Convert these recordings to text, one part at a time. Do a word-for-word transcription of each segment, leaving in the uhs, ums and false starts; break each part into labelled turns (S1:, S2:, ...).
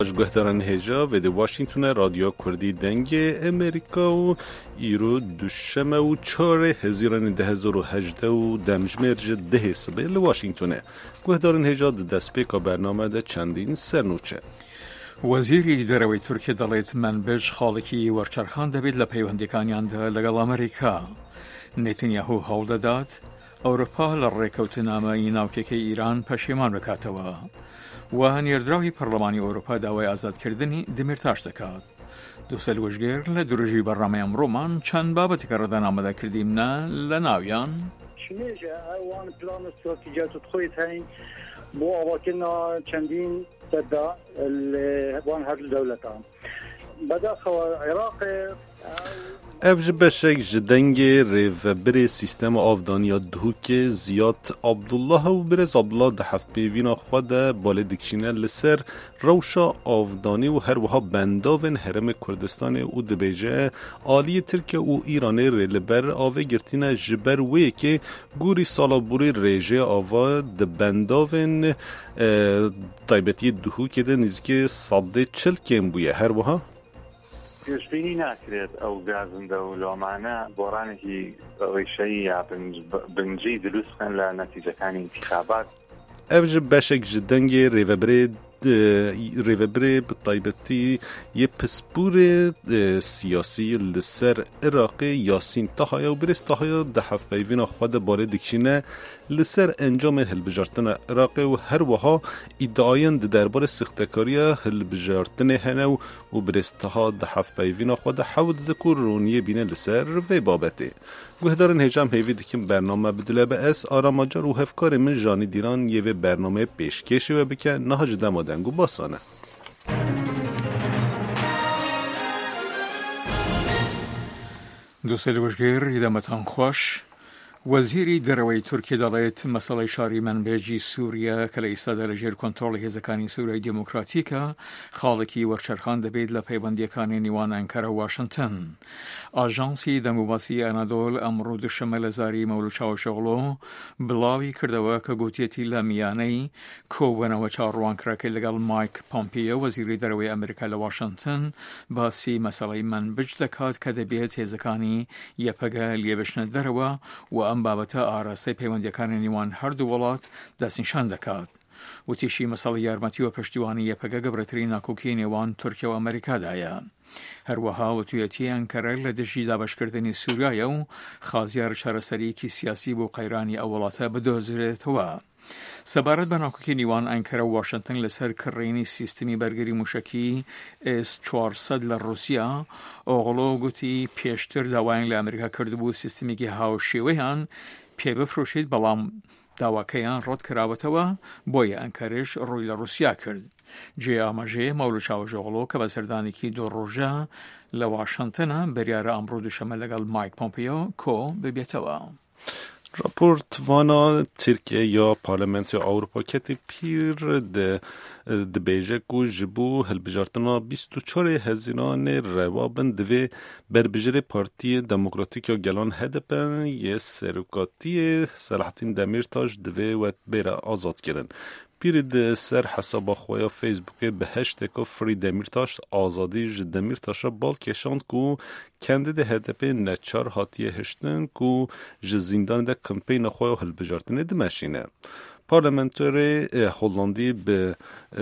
S1: گهدارن هجا و دی واشنگتن رادیو کردی دنگ امریکا و ایرو دوشمه و چهار هزیران ده هزار و هجده و دمجمرج ده سبه لواشنگتنه. گهدارن هجا دست پیکا برنامه ده چندین سرنوچه.
S2: وزیری دروی ترکیه دلیت منبج خالکی ورچرخان دبید لپیوندیکانیان ده لگل امریکا. نتانیاهو هول داد ئەوروپا لە ڕێکەوتنامەی ناوکێکی ئیران پەشیمان بکاتەوە و نێردراوی پەرلەمانی ئەوروپا داوای ئازادکردنی دمێرتاش دەکات. دووسەل وەژگێر لە دروژی بەڕامەی ئەمڕۆمان چەند بابەتێکە ڕێدان ئامادەکردیمە لە ناویان
S3: شنێژە ئەوان پلان استراتیجیات خۆیت هەین بۆ ئاواکردنا چەندین سەددا وان هەر دەولەتان بەداخەوە عێراق
S1: افج بشک جدنگ ریوبر سیستم آفدانی دهوک زیاد عبدالله و برز عبدالله ده هفت پیوینا خود باله دکشینه لسر روشا آفدانی و هر وها بنداون حرم کردستان او دبیجه آلی ترک او ایران ریلبر آوه گرتینه جبر وی که گوری سالا بوری ریجه آوه ده بنداون طایبتی دهوک ده نزدیک صده چل کم بویه هر وها
S4: پێشبینی ناکرێت ئەو گازندە و لۆمانە بۆڕانێکی ڕیشەیی یا بنجی دروست بکەن لە نەتیجەکانی انتخابات.
S1: ئەوژ بەشێک ji dengê rêveberê rêveberê bi taybetî yê pispûrê siyasî li ser Iraqê Yasîn Tahaya û Birêz Tahaya di hevpeyvîna xwe de barê dikişîne li ser encamên hilbijartina Iraqê û her wiha îddiayên di derbarê sixtekariya hilbijartinê hene û Birêz Taha di hevpeyvîna xwe de hewl dide ku roniyê bîne li ser vê babetê. Guhdarên hêjam hêvî dikin bername bidile be ez aramacar û hevkarê min Janî Dîran yê vê bernameyê pêşkêşê we bike niha ji dema deng û basane.
S2: دووسەل وەژگێر ئیدەمەتان خۆش. وەزیری دەرەوەی تورکیە دەڵێت مەسەڵەی شاری منبێجی سووریا کە لە ئێستادا لەژێر کۆنتڕۆڵی هێزەکانی سووریای دیموکراتیکە خاڵێکی وەرچەرخان دەبێت لە پەیوەندیەکانی نێوان ئەنکەرە و واشنگتن. ئاژانسی دەموباسی ئەنادۆل ئەمڕۆ دووشەممە لە زاری مەولود چاوشەغڵۆ بڵاوی کردەوە کە گوتیەتی لە میانەی کۆبوونەوە چاڕوانکراکەی لەگەڵ مایک پۆمپیۆ وەزیری دەرەوەی ئەمریکا لە واشنگتن باسی مەسەڵەی منبج دەکات کە دەبێت هێزەکانی یەپەگە لێبشنە دەرەوە و ئەم بابەتە ئاراستەی پەیوەندیەکانی نێوان هەردوو وڵات دەستنیشان دەکات. وتیشی مەسەڵی یارمەتی و پشتیوانی یەپەگە گەورەترین ناکۆکی نێوان تورکیا و ئەمریکادایە. هەروەها وتویەتی ئەنکەرە لە دژی دابەشکردنی سووریایە و خازیار چارەسەریەکی سیاسی بۆ قەیرانی ئەو وڵاتە بدۆزرێتەوە. سەبارەت بە ناکۆکی نێوان ئەنکەرە و واشنگتن لەسەر کڕینی سیستمی بەرگری موشکی ئێس چوارسەد لە رووسیا ئۆغڵۆ گوتی پێشتر داوایان لە ئەمریکا کردبوو سیستمێکی هاوشێوەیان پێ بفرۆشێت بەڵام داواکەیان ڕەت کراوەتەوە بۆیە ئەنکەرش ڕووی لە رووسیا کرد. جێ ئاماژەیە مەولود چاوشەغڵۆ کە بە سەردانێکی دوو ڕۆژە لە واشنگتنە بەریارە ئەمڕۆ دووشەممە لەگەڵ مایک پۆمپیۆ کۆ ببێتەوە.
S1: راپورت وانا ترکیه یا پارلمنت اروپا کتی پیر ده ده بیجه کو جبو هلبجارتنا بیست و چهار هزینان روابن دوی بربجر پارتی دموکراتیک یا گلان هدپن یه سرکاتی صلاحالدین دمیرتاش دوی و بیره آزاد کردن. پیر سر حساب خویا فیسبوک به هشتگ فری دمیرتاش آزادی ج دمیرتاش بال کشاند کو کندید هدف نچار هاتیه هشتن کو ج زندان ده کمپین خویا هلبجارتنه دمشینه. پارلمانتر هلندی به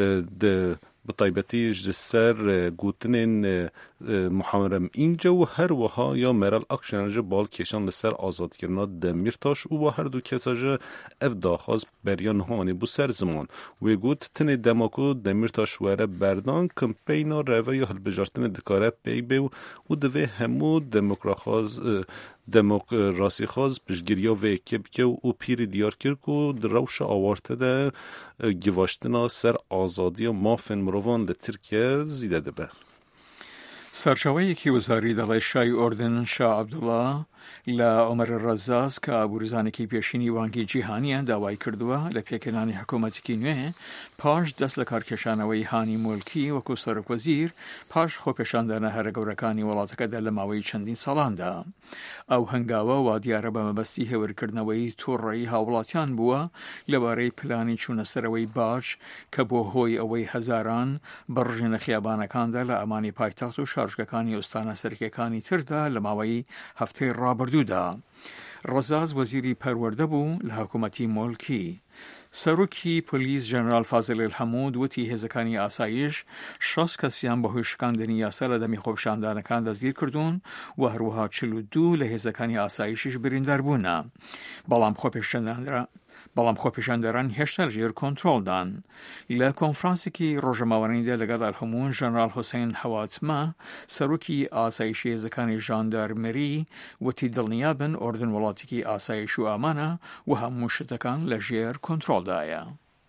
S1: ده بطيبتي جسر گوتنین محرم اینجا و هر وها یا مرال اکشنج بال کشان لسر آزاد کردن دمیرتاش و هر دو کساج اف داخواست بریان هانی بو سر زمان و گوت تن دماکو دمیرتاش وره بردان کمپینا روی یا هلبجارتن دکاره پی بیو و دوی همو دموکراخواز دموکراسی خواز پشگیریا و اکیب که او پیر دیار کرد که دروش آورته ده گواشتنا سر آزادی و مافن مروان لترکیه زیده ده به.
S2: سرچاوەیەکی وەزاری دەڵێ شای ئۆردن شا عەبدوڵڵا لا عمر ڕەزاز کە ئابوورزانێکی پێشینی بانکی جیهانیان داوای کردووە لە پێکەنانی حکوومەتێکی نوێ پاش دەست لە کارکێشانەوەی هانی مولکی وەکو سەرۆکوەزیر پاش خۆپێشاندانە هەرە گەورەکانی وڵاتەکەدا لە ماوەی چەندین ساڵاندا. ئەو هەنگاوە وا دیارە بە مەبەستی هێورکردنەوەی تووڕەیی هاوڵاتیان بووە لەبارەی پلانی چوونەسەرەوەی باش کە بۆ هۆی ئەوەی هەزاران بڕژێنە خیابانەکاندا لە ئەمانی پایتەخت و شارژگەکانی ئوستانە سەرکیەکانی تردا لە ماوەی هەفتەی ڕابردوودا. ڕەزاز وەزیری پەروەردە بوو لە حکوومەتی مۆلکی. سەرۆکی پۆلیس ژەنەرال فازڵ الحەموود وتی هێزەکانی ئاسایش شەش کەسیان بەهۆی شکاندنی یاسا لە دەمی خۆپیشاندانەکان دەستگیر کردوون و هەروەها چل و دوو لە هێزەکانی ئاسایشیش بریندار بوونە. بەڵام خۆپیشاندانرا بەڵام خۆپیشاندەران هێشتا لەژێر کۆنتڕۆڵدان. لە کۆنفرانسێکی ڕۆژەماوەیەدا لەگەڵ الحەموود ژەنەرال حوسێن حەواتمە سەرۆکی ئاسایشی هێزەکانی ژاندارمەری وتی دڵنیابن ئۆردن وڵاتێکی ئاسایش و ئامانە و هەموو شتەکان لەژێر کۆنتڕۆڵدایە.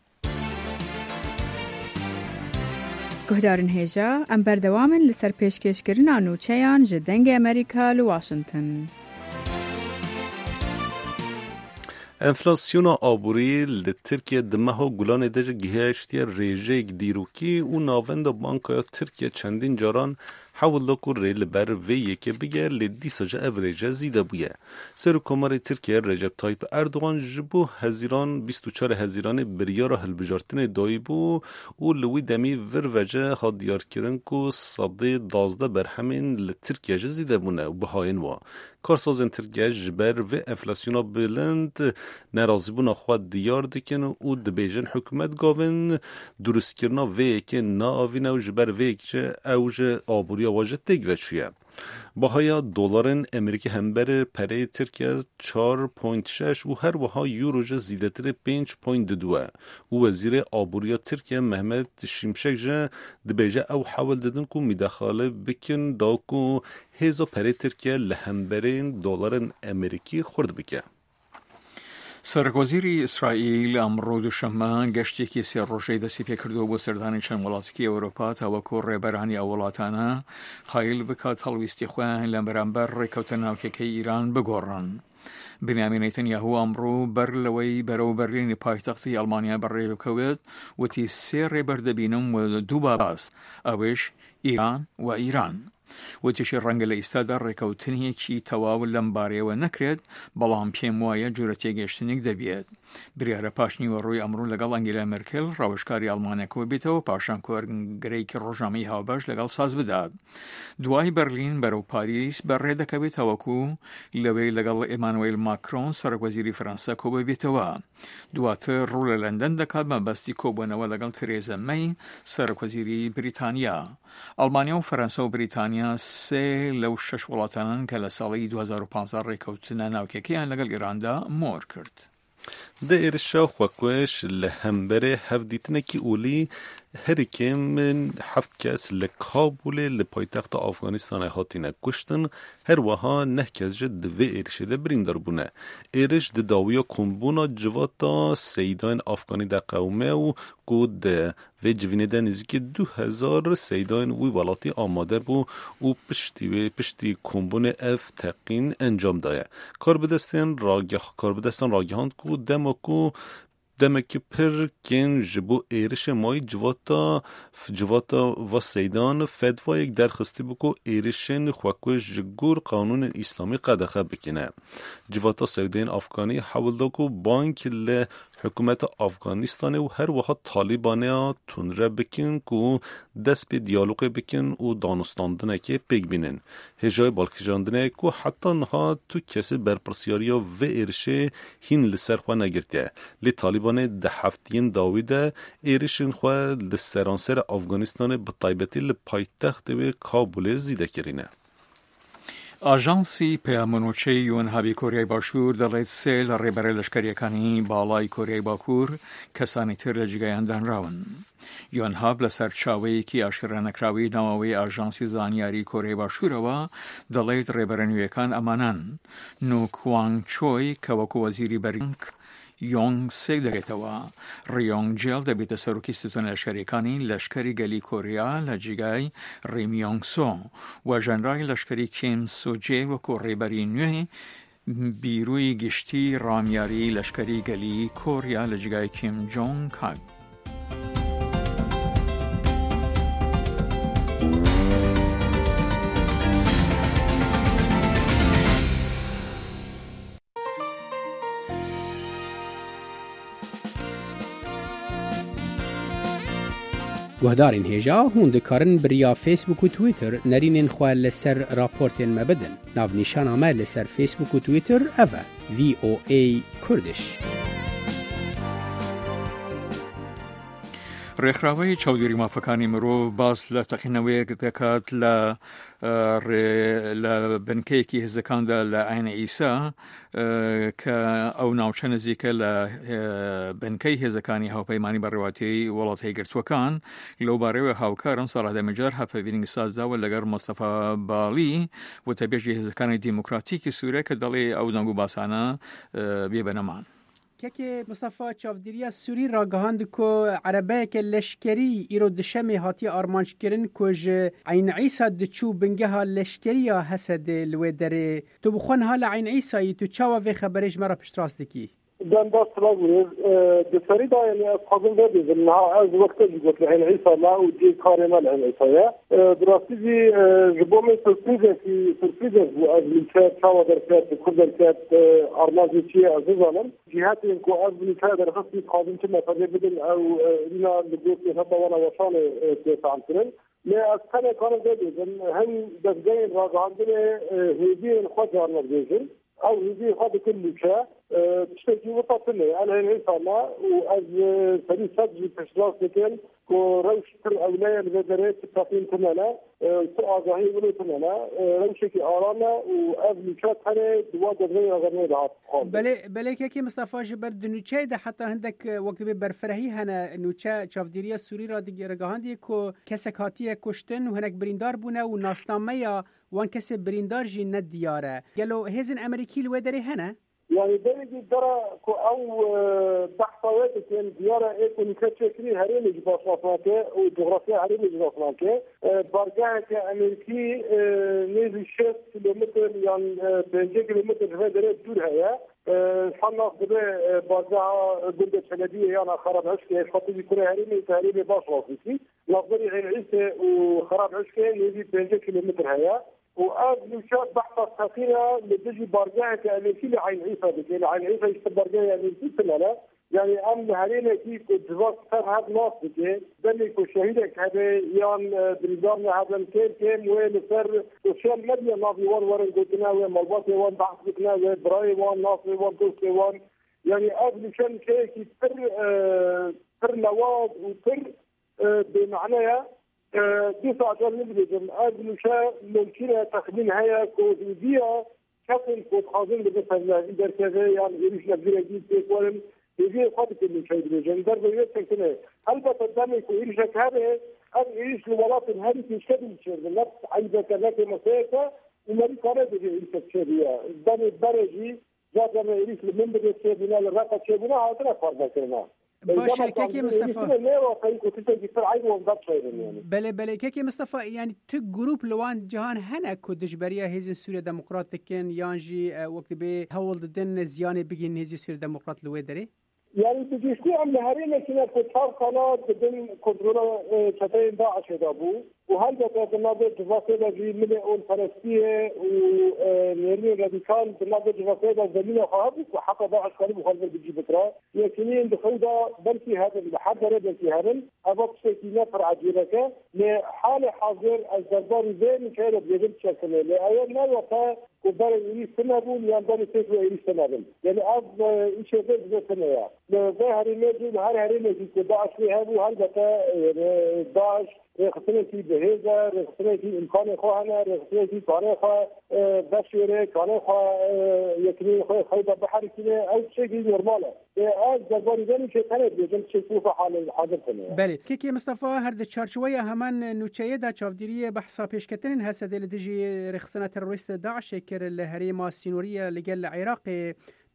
S5: گوهدارن هێژە ئەم بەردەوامن لەسەر پێشکەشکردنا نوچەیان ji dengê ئەمریکا li Washington.
S1: Enflasyona aborî li Tirkiye di meha Gulanê de ji gihêştiya rêjeyek dîrokî û navenda Bankaya Tirkiye çendîn caran hewil ku rê li ber vê yekê bige lê dîsa ji ev rêje zîde bûye. Serokkomarê Tirkiye Recep Tayyip Erdogan ji bo hezîran bîst û çar hezîranê biryara hilbijartinê dayîbû û li wî demî vir vece hat diyarkirin ku sedê dazdeh berhemên li Tirkiye ji zîde bûne û bihayên wa. Karsazên Tirkiye ji ber vê enflasyona bilind nerazîbûna xwe diyar dikin û dibêjin hikûmet gavên durustkirina vê yekê naavîne û ji ber vê yekê ew ji aboriya we ji têk veçûye. Bahaya dolarên Amerîkî hemberê pereyê Tirkiye çar point şeş û her wiha euro ji zîdetirê pênc point du ye û Wezîrê Aboriya Tirkiye Mehmet Şimşek ji dibêje ew hewil didin ku müdaxale bikin da ku hêza perê Tirkiye li hemberên dolarên Amerîkî xurd bike.
S2: سەرۆکوەزیری ئیسرائیل ئەمڕۆ دووشەممە گەشتێکی سێ ڕۆژەی دەستی پێکردووە بۆ سەردانی چەند وڵاتێکی ئەوروپا تاوەکو ڕێبەرانی ئەو وڵاتانە خایل بکات هەڵویستی خۆیان لە بەرامبەر ڕێکەوتە ناوکێکەی ئیران بگۆڕن. بنیامین نێتەنیاهو ئەمڕۆ بەر لەوەی بەرەو بەرلینی پایتەختی ئەڵمانیا بەڕێ بکەوێت وتی سێ ڕێبەر دەبینم و دوو باس ئەوێش ئیران و ئیران. وتیشی ڕەنگە لە ئیستادا ڕێکەوتنیەکی تەواو لەم بارەیەوە نەکرێت بەڵام پێم وایە جورە تێگەشتنێک دەبێت. بریارە پاشنیوە ڕووی ئەمڕۆ لەگەڵ ئەنگێلا مێرکێل ڕاوشکاری ئەڵمانیەکەوە بێتەوە پاشان کۆرگرەیەکی ڕۆژنامەی هاوبەش لەگەڵ ساز بدات. دوای بەرلین بەرەو پاریس بەڕێ دەکەوێت تاوەکو لەوەی لەگەڵ ئێمانوێل ماکرۆن سەرۆکوەزیری فەرەنسا کۆبە بێتەوە. دواتر ڕوو لە لەندەن دەکات مەبەستی کۆبوونەوە لەگەڵ ترێزە مەی سەرۆکوەزیری بریتانیا. ئەڵمانیا و فەرەنسا و بریتانیا سێ لەو شەش وڵاتانن کە لە ساڵی دوو هەزار و پانزە ڕێکەوتنە ناوکێکیان لەگەڵ ئێراندا مۆر کرد.
S1: د ێرشا خوکوش له همبره هفدیتنکی اولی هرکه من هفت کس لکابول لپایتخت افغانستان هاتینه کشتن هر وها نه کس جد دوی ارشه ده بریندار بونه. ارش ده داویا کنبونا جواتا سیدان افغانی ده قومه و کود و جوینه ده نزدیک دو هزار سیدان وی ولاتی آماده بو و پشتی و پشتی کنبون اف تقین انجام دایه. کار بدستن راگه کار بدستن راگهاند کو دما کو دمکی پر کن جبو ایرش مای جواتا جواتا و سیدان فدوا یک درخستی بکو ایرشن خوکوش جگور قانون اسلامی قدخه بکنه. جواتا سیدان افغانی حول داکو بانک ل حکومت افغانستان و هر وقت طالبانه تونره بکن کو دست به دیالوگ بکن و دانستاندنه که پیگ بینن. هجای بالکجاندنه کو حتی نها تو کسی برپرسیاریا و ارشه هین لسر خواه نگرده. لی طالبانه ده هفتین داویده ایرشن خواه لسرانسر افغانستان به طایبتی لپایتخت و کابل زیده کرینه.
S2: ئاژانسی پەیامنوچەی یۆنهابی کۆریای باشوور دەڵێت سێ لە ڕێبەرە لەشکریەکانی باڵای کۆریای باکوور کەسانی تر لە جگایان دانراون. یۆنهاب لەسەر چاوەیەکی ئاشکرانەکراوی ناوەوەی ئاژانسی زانیاری کۆریای باشوورەوە دەڵێت ڕێبەرە نوێیەکان ئەمانان نوکوانگ چۆی کە وەکو وەزیری بەرگنگ یۆنگ سێ دەگێتەوە. ڕیۆنگ جێل دەبێتە سەرۆکی ستونە لەشکەریەکانی لەشکەری گەلی کۆریا لە جیگای ڕیمیۆنگ سۆ و ژەنرای لەشکەری کیم سۆجێ وەکو ڕێبەری نوێ بیروی گشتی ڕامیاری لەشکەری گەلی کۆریا لە جیگای کیم جۆنگ هات.
S6: گهدارین هیجا هون دکارن بریا فیسبوک و تویتر نرینین خواه لسر راپورتین مبدن. ناو نیشان آمد لسر فیسبوک و تویتر اوه وی او ای کردش.
S2: ڕێکخراوەی چاودێری مافەکانی مرۆڤ باس لە تەقینەوەیەک دەکات لە لە بنکەیەکی هێزەکاندا لە عینە ئیسا کە ئەو ناوچە نزیکە لە بنکەی هێزەکانی هاوپەیمانی بەڕێوەتی وڵات هێگرتووەکان لەو بارەوە هاوکارم سەڵات دەمەجار هەفەڤینگ سازداوە لەگەر مۆستەفا باڵی وتەبێژی هێزەکانی دیموکراتیکی سووریا کە دەڵێ ئەو دەنگ و باسانە بێبەنەمان.
S6: که مصطفی چاودیری سوری را گهاند که عربه که لشکری ایرو دشمی هاتی آرمانش کرن کج عین عیسا دچو بنگه ها لشکری یا حسد لوی داره تو بخون حال عین عیسایی تو چاوا و خبرش مرا پشت راست کی؟
S7: دان داست راگوی دسری دا یعنی از قابل دادی زنها از وقتی جبت عین عیسا لا و دی کار من عین عیسایه دراستی جی جبومی سرپریزه کی سرپریزه بو از لیکه چاوا در کرد کل در کرد آرمانجی چیه از زنم جهات اینکو از لیکه در خصی قابل که مفاده بدن او اینا لگوتی حتی وانا وشان تیسان کرن لی از کنه کار دادی زن هم دفگین را گاندن هیدین خود جارمر دیجن او هذه هذا كله شيء تشتكي وطفله على الإنسان وأز فريق سجل تشلاص لكن كروش كل أولياء الجدرات تقيم كمانا سؤال ظهير ولا كمانا روشك آرانا وأبل شات هني دواد غير غير دعات.
S6: بله بله كي مصطفى جبر دنوشة ده حتى عندك وقت برفرهي هنا نوشة شافديريا سوري رادي رجعاندي كو كسكاتية كشتن وهناك بريندار بنا وناستامية وان كسب بريندار جين الديارة قالوا هزن أمريكي الودري هنا
S7: يعني درجة درا كو أو بحثات كان ديارة إيكون كتشكري هرين جباس مصنعك وجغرافيا هرين جباس مصنعك برجع كأمريكي نيزي شت كيلومتر يعني بنجي كيلومتر هذا دور هيا حنا قبل برجع بلدة شلبية يعني خراب عشكة خاطر يكون هرين هرين باش واقفي لفظي غير عيسى وخراب عشكة نيزي بنجي كيلومتر هيا وقبل شاب بحث السفينة لتجي برجعها كأمريكي لعين عيسى بك يعني عين عيسى يشتغل برجعها أمريكي سنة يعني أم هرينا كيف جواز صار هذا ناس بك بني كشهيدك هذا يان بريزارنا هذا الكيل كيم وين صار وشان مبني نافي وان ورن قلتنا وين ملباتي وان بحث بكنا وين براي وان نافي وان دوسي وان يعني قبل شان كي كي تر تر نواض وتر بمعناها دي ساعات نبدأ قبل شيء ممكن تخمين هيا كودية شكل كود خازن بمثلا إذا كذا يعني يريش نبدأ جديد تقولن يجي خاطر كل شيء بيجي درب يوصل كده هل بتقدمي كويرش هذا أو يريش الولايات هذه تشتغل شيء نفس عيبة كذا مسافة وما يقدر يجي يريش شيء دم الدرجي جات لما يريش من بدأ شيء بنا الرقة شيء بنا هذا فرق كنا
S6: باشه كيكي مصطفى بله بله كيكي مصطفى يعني تو جروب لوان جهان هنا كودش بريا هزين سوريا ديمقراطيكين يانجي وقت بي هول ضدن زيانه بيجين هزين سوريا ديمقراط لوي دري
S7: يعني بجيشتي عم لهرينا كنا كتار قناة بدن كنترولا شتين داعش دابو وهل بقى بنابه جواسيلا جي ملئون فلسطية ونيرين راديكال بنابه جواسيلا زمينة خاطف وحتى داعش قريب وخلف بجي بكرة يكنين بخوضة بلكي هذا الحضر بلكي هذا أبقى سيكينا فرعجيلك لحال حاضر الزربار زين كيرا بيجب شكله لأيام نالوطا كبار إيريس سنابون ياندان سيكو إيريس سنابون يعني أب إيش يبقى زي سنايا لظاهر المجل هر هر المجل كداعش لهابو هل بقى داعش رخصنا في بهذا رخصنا في إمكان خواهنا رخصنا في كانه خوا بشيره كانه خوا يكني خوا خيبة بحر كنا أو شيء نورماله از درباره زنی که تنه بیشتر چیزی که حال حاضر کنه.
S6: بله. کی مصطفی هر د چارچوبه همان نوچه دا چافدیری بحثا پیش کردن هست دل دیجی رخصنا تروریست داعش کر الهری ماستینوریه لجل العراق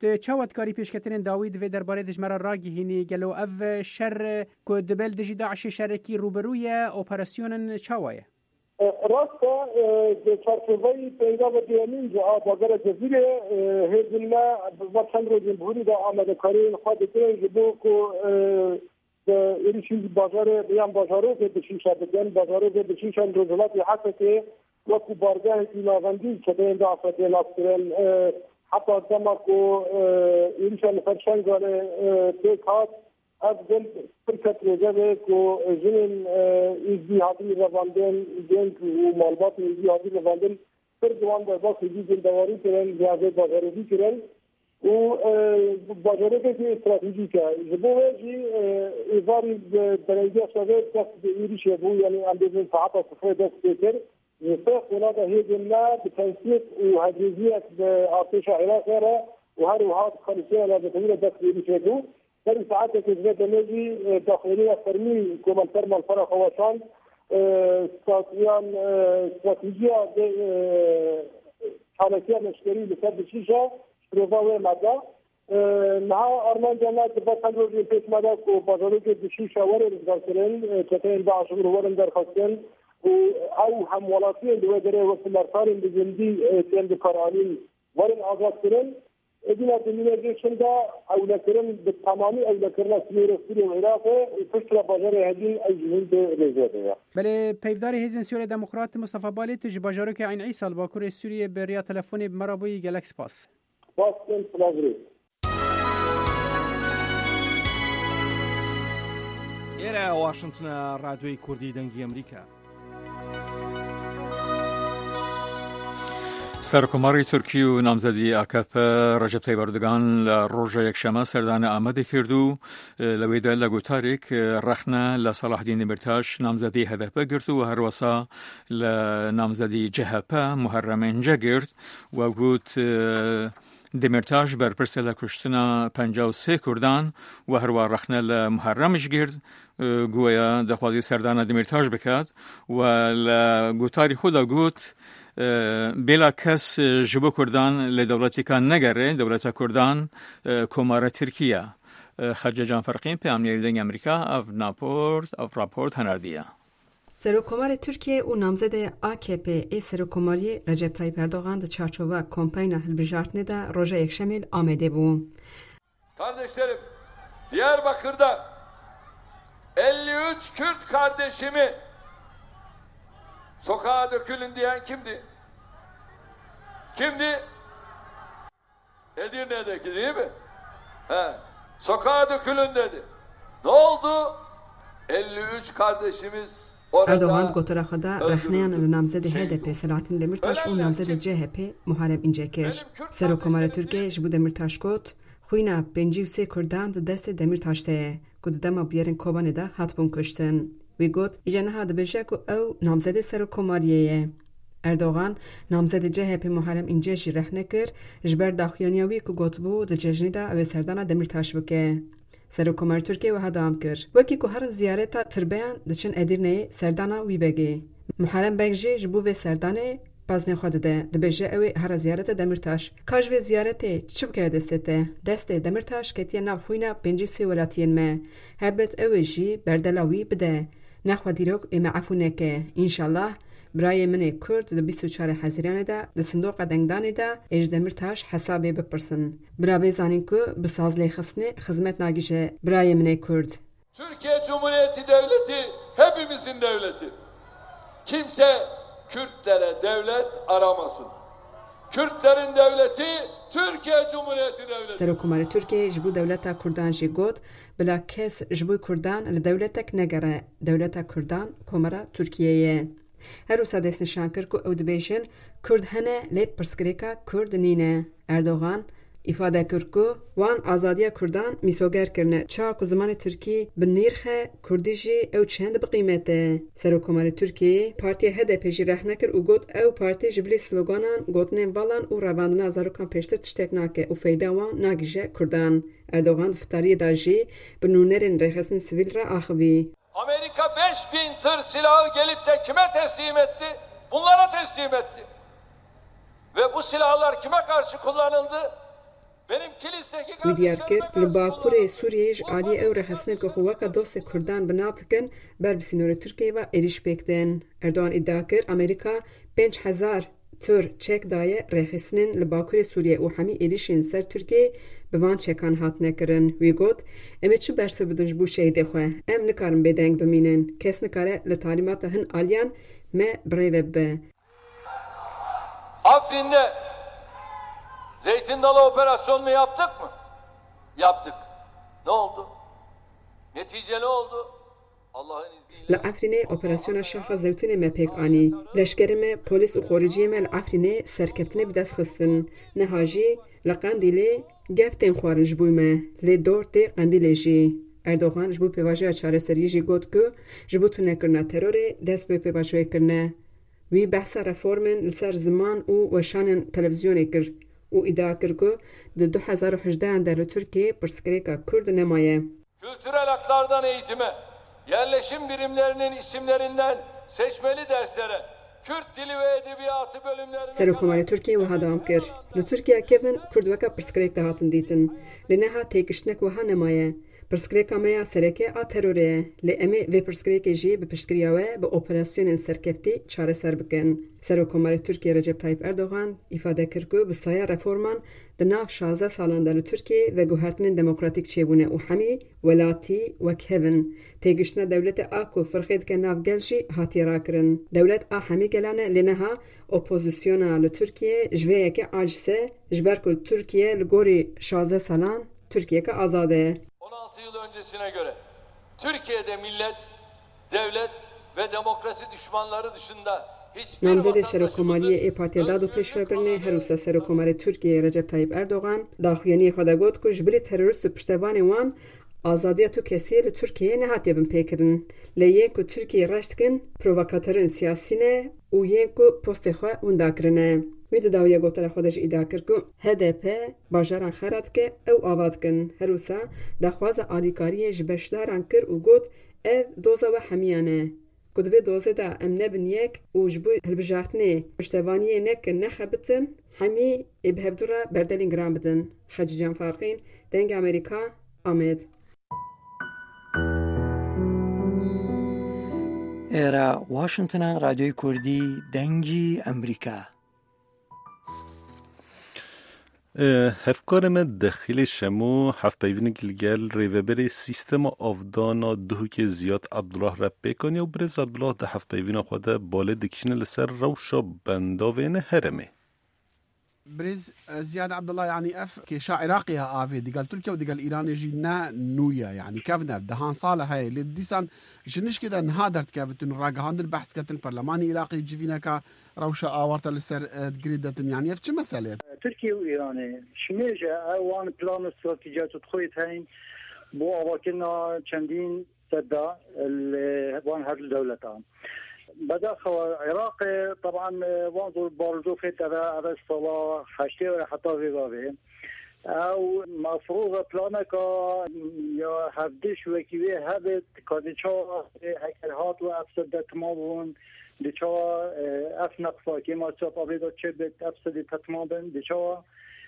S6: چاوتکاری پیشکتن داوید و درباره دجمرا راگهینی گلو اف شر کو دبل دجی داعش شرکی روبروی اپراسیون چاوایه
S7: راستا به چارچوبه پیدا و دیامین جا بازار جزیره هزینا با چند روز بودی دا آمده کاری خود کنه جبو کو ایشون بازار بیان بازارو که بشیش بدن بازارو که بشیش روزلات حتی که وقتی بارگاه کی لاوندی که به اینجا افراد ناصرن حتی دما کو ایشون فرشان گله تکات افضل فرصت روزه کو جنین ازدیادی رواندن جنگ و مالبات ازدیادی رواندن پر دوام در باز دیگه دواری کردن جاذبه بازاری کردن و بازاری که استراتژیکه جبوهی ایواری برنده شده دست ایریش بود یعنی اندازه ساعت صفر دست بکر جسه خلاصه هیچنا بتنسیق و هدریزیت به آتش عراق را و هر وحات خالصه لا بتغيير دست ایریش بود در ساعت که جبت نجی داخلی فرمی کومنتر مالفرا خواشان استراتژیان استراتژیا حالتیا مشکلی لسر بشیشه روزای ماده نه آرمان جنات بسیار روزی پیش ماده کو بازاری که بشیشه وارد داشتن که این باعث وارد درخواستن و او هم ولاتی دو دره وقت مرتارن بجندی تند کارانی وارد آزاد کردن ادینا دنیا جشنده اولا کردن به تمامی اولا کردن سوریه سوریه و عراق و پشت بازار هدین اجنبی به رزرده.
S6: بله پیداری هیزن سوریه دموکرات مصطفی بالی تج بازاری که این عیسی الباکور سوریه به ریا تلفنی مرابوی گلکس پاس.
S7: باز کن پلازری.
S8: ایره واشنطن رادیوی کردی دنگی امریکا.
S2: سەرکۆماری تورکی و نامزەدی ئاکەپ ڕەجەب تایب ئەردۆغان لە ڕۆژە یەکشەمە سەردانە ئامادە کرد و لەوەیدا لە گوتارێک ڕەخنە لە سەلاحدین دمیرتاش نامزەدی هەدەپە گرت و هەروەسا لە نامزەدی جەهەپە محەرەمێنجە گرت و گوت دمیرتاش بەرپرسە لە کوشتنە پەنجا و سێ کوردان و هەروە ڕەخنە لە محەرەمش گرت گویا دەخوازی سەردانە دمیرتاش بکات و لە گوتاری خۆدا گوت بلا کس جبو کردان لدولتی کان نگره دولت کردان کمار ترکیه خرج جان فرقین پیامنیری دنگ امریکا اف ناپورت اف راپورت هنردیه
S9: سروکمار ترکیه و نامزد آ کی پی ای سروکماری رجب طایب اردوغان da çarçova kampanya hilbijartne da roja yekşemil amede bu.
S10: Kardeşlerim, Diyarbakır'da elli üç Kürt kardeşimi sokağa dökülün diyen kimdi? Kimdi? Edirne'deki değil mi? He. Sokağa dökülün dedi. Ne oldu? elli üç kardeşimiz orada
S9: Erdoğan gotara xda rexneyan li namzedê H D P Selahattin Demirtaş û namzedê C H P Muharrem İnce kir. Serokkomara Tirkiye ji bo Demirtaş got xwîna pêncî û sê Kurdan di destê Demirtaş de ye ku di dema bûyerên Kobanê de hatibûn kuştin. Wî got îja niha dibêje ku ew namzedê Serokkomariyê ye. Erdoğan namzedê C H P Muharrem İnce jî rehne kir ji ber daxuyaniya wî ku gotbû di cejnê de ew ê serdana Demirtaş bike. Serokkomarê Tirkiye wiha dam kir. Wekî ku her ziyareta tirbeyan diçin Edirneyê serdana wî bêgê. Muharrem Beg jî ji bo vê serdanê baznê xwe dide. Dibêje ew ê here ziyareta Demirtaş. Ka ji vê ziyaretê çi bike destê te? Destê Demirtaş ketiye nav xwîna pêncî sê welatiyên me. Helbet ew ê jî berdela wî bide. Nexwe dîrok ê me efû neke. İnşallah برای من کرد د بیست و چهار حزیران ده د صندوق دنگدان ده اج دمیرتاش حسابی بپرسن برای زانین که به سازلی خصنه خدمت ناگیشه برای من کرد.
S10: Türkiye Cumhuriyeti Devleti hepimizin devleti. Kimse Kürtlere devlet aramasın. Kürtlerin devleti Türkiye Cumhuriyeti Devleti.
S9: Serokkomara Türkiye ji bo devleta Kurdan jî got bila kes ji bo Kurdan li devletek negere devleta Kurdan komara Türkiye'ye. Her wisa destnîşan kir ku ew dibêjin Kurd hene lê pirsgirêka Kurd nîne. Erdoğan îfade kir ku wan azadiya Kurdan mîsoger kirine çawa ku zimanê Tirkî bi nîrxe Kurdî jî ew çend bi qîmete. Serokkomarê Tirkiyeyê Partiya H D P jî rehne kir û got ew partî ji bilî sloganan gotinên balan û revandina zarokan pêştir tiştek nake û feyda wan nagîje Kurdan. Erdoğan di fitariyê da jî bi nûnerên rêxistin sivîl re axivî.
S10: Amerika beş bin tır silahı gelip de kime teslim etti? Bunlara teslim etti. Ve bu silahlar kime karşı kullanıldı?
S9: وی دیار کرد لباکوری سوریهش عالی او رخصنه که خواه دوست کردان بنابتکن بر بسینور ترکیه و ایریش بکدن. اردوان ادعا کرد امریکا پنج هزار تر چک دایه رخصنن لباکوری سوریه و همی ایریشین سر ترکیه بوان چکان هات نکرن. وی گوت امه چه برسه بدنج بو شهیده خواه ام نکارم بدنگ بمینن کس نکاره لطالیمات هن آلیان ما برای به
S10: Afrin'de Zeytin Dalı operasyonunu yaptık mı? Yaptık. Ne oldu? Netice ne oldu? Allah'ın izniyle.
S9: لعفرینه اپراسیون شاخ زیتون ما پیک آنی لشکر ما پلیس و خارجی ما لعفرینه سرکفتنه بدست خستن نهاجی لقندیله گفتن خوارنج بوی ما لدور تی قندیله جی اردوغان جبو پیواجه چاره سری جی گود که جبو تو نکرنه ترور دست به پیواجه کرنه وی بحث رفورمن لسر زمان و وشان تلویزیونی کر و ادعا کرد که در دو هزار و هجده در ترکیه پرسکریکا کرد نمایه.
S10: Kültürel haklardan eğitime, yerleşim birimlerinin isimlerinden seçmeli derslere, Kürt dili ve edebiyatı bölümlerine...
S9: Serokomari Türkiye ve hadam kir. Li Türkiye kevin Kurd veka prskrek dahatın ditin. Li neha tekişnek ve ha nemaye. Prskreka meya sereke a teröre. Li emi ve prskreke jî bi piştgiriya we bi operasyonên serkeftî çareser bikin. Serokomari Türkiye Recep Tayyip Erdoğan ifade kir ku bi saya reforman di nav şazde salan de li Türkiye ve guhertinên demokratîk çêbûne û hemî welatî wek hevin. Têgiştina dewletê a ku firxê dike nav gel jî hatiye rakirin. Dewlet a hemî gelane li neha opozisyona li Türkiye ji vê yekê acise ji ber ku Türkiye li gorî şazde salan Türkiye'ye azad e.
S10: on altı yıl öncesine göre Türkiye'de millet, devlet ve demokrasi düşmanları dışında
S9: نامزد سرکوماری ای پارتی داد و پیشوربرنه هروسا سرکوماری ترکیه رجب طیب اردوغان داخویانی خدا گفت که جبری تروریست و پشتوان وان آزادی تو کسی ل ترکیه نهات یبن پیکرن لیه که ترکیه رشت کن پرووکاتورن سیاسی نه و یه که پست خو ونداکرنه وید داویه گوتر خودش ادعا کرد که هدف باجران خرد که او آباد کن هروسا دخواز آلیکاری جبشداران کر و گفت اف دوزا و همیانه کدوی دوزه دا ام نبن یک و جبوی هلبجارتنه پشتوانیه نک نخبتن همی ابهبدورا بردلین گرام بدن خجی جان فارقین دنگ امریکا آمد
S11: ایرا واشنطن رادیوی کردی دنگی امریکا
S1: هفکار من داخل شمو هفت پیوین گلگل ریوبر سیستم آفدانا دهو که زیاد عبدالله رب بکنی و برز عبدالله ده هفت پیوین خواده باله دکشن لسر روشا بنداوین هرمه
S6: برز زياد عبد الله يعني اف كشا عراقي ها دي قال تركيا ودي قال ايران جينا نويا يعني كيفنا دهان صالح هاي اللي ديسان شنش كده نهادرت كافتن راغهاند البحث كتن برلماني عراقي جيفينا كا روشا اورت لسر جريدتن يعني اف مساله
S3: تركيا وايران شميجا اوان بلان استراتيجيات تخويت هين بو اواكنا چندين سدا وان هاد الدولتان بدأ العراق طبعا وانظر برضو في ترى الصلاة حشتي حتى في بابه او مفروض بلانك يا هفدش وكيوي هبت كاديشا هكرهات وافسد تمامون ديشا افنقصا كما تشوف ابيض تشبت افسد تماما ديشا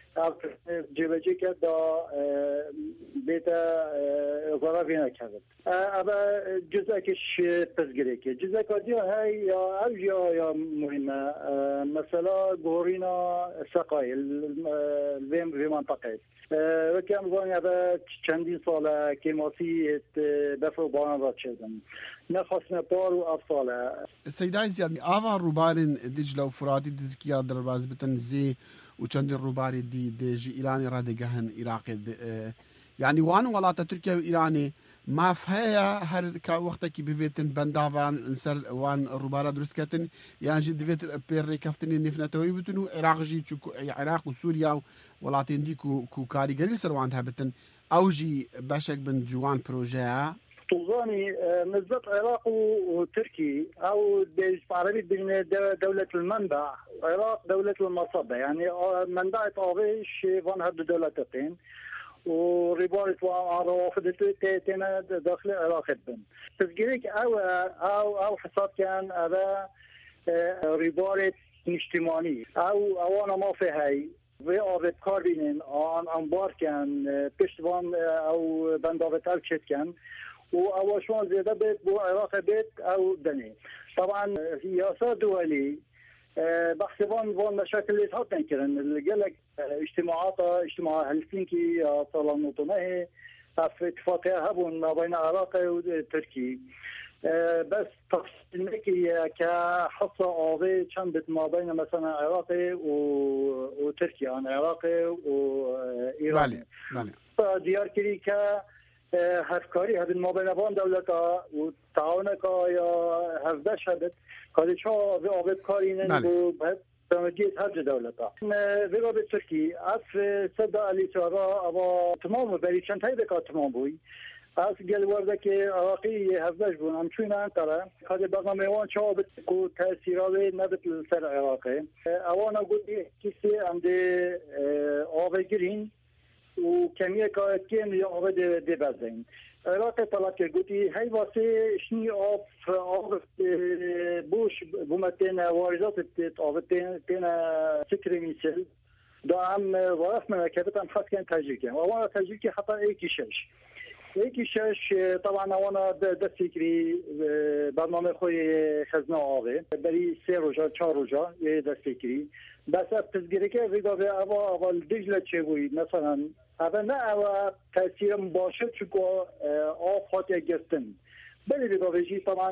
S3: جبهه که دا بیت ضربی نکرد. اما جزء کش پسگیره که جزء کادی های یا اوجیا یا مهمه مثلا گورینا سقایل ویم وی منطقه. و که امروزی اما چندین ساله که ماسی دفع باران را چیدم. نخواستن پار و افساله.
S6: سیدای زیاد آوا روبارن دجله و فراتی دکیا در باز بتن زی وچند الروباري دي دي إيراني رادقهن عراقي يعني وان ولاتا تركيا وإيراني ما فهيا هر كا وقتك بيتن بندافان انسر وان الروبارا درست كتن يعني جي ديفيت بيري كفتني نفنتوي بتنو عراق جي عراق وسوريا ولاتين دي كو كو كاريغري سروان هبتن او جي باشك بن جوان بروجيا
S3: طوزاني نسبة العراق وتركي أو عربي بين دولة المنبع العراق دولة المصبة يعني منبع طابش فان هاد دولتين ورباط وعرافة تينا داخل العراق بن تسجيلك أو أو أو حساب كان هذا رباط اجتماعي أو أو أنا ما في هاي و آب کار بینن آن انبار کن پشتوان او بنداوت ال چت کن و اواشوان زیاده بيت بو عراق بيت او دني. طبعا سياسة دولي بحسبان وان مشاكل اللي تحط نكرن اللي قال لك اجتماعات اجتماع هلسنكي صالونوتونه في اتفاقية هبون ما بين العراق وتركيا بس تفصيلك كحصة أوضي كانت ما بين مثلا العراق وتركيا عن العراق وإيران.
S6: بله
S3: ديار كري ك هفکاری هبین ما بین وان دولتا و تعاون که یا هفدش هبید که چه به آباد کاری نن و بمجید هر دولتا ویرا به ترکی از صدا علی چارا اما تمام بری چند تایی بکا تمام بوی از گل ورده که عراقی هفدش بون همچون انتره که برنامه وان چه آباد که تأثیراوی نبید سر عراقی اوانا گویی کسی هم ده آباد گرین و کمیه که کم یا آب ده ده بزنیم. عراق طلب که گویی هی واسه شنی آب آب بوش بومتن واردات آب تن تن سکری میسل دام وارث مملكتهم هم خاص كان تاجيكي وانا تاجيكي حتى ايكي شش ايكي شش طبعا وانا دستيكري برنامج خوي خزنه آقا بري سه روزا چهار روزا یه دستيكري بس تذكري که ویگا اوا اول دجله چگویی مثلا اول نه اوا تاثیر مباشر چکو آف خاطر گستن بلی ویگا ویجی طبعا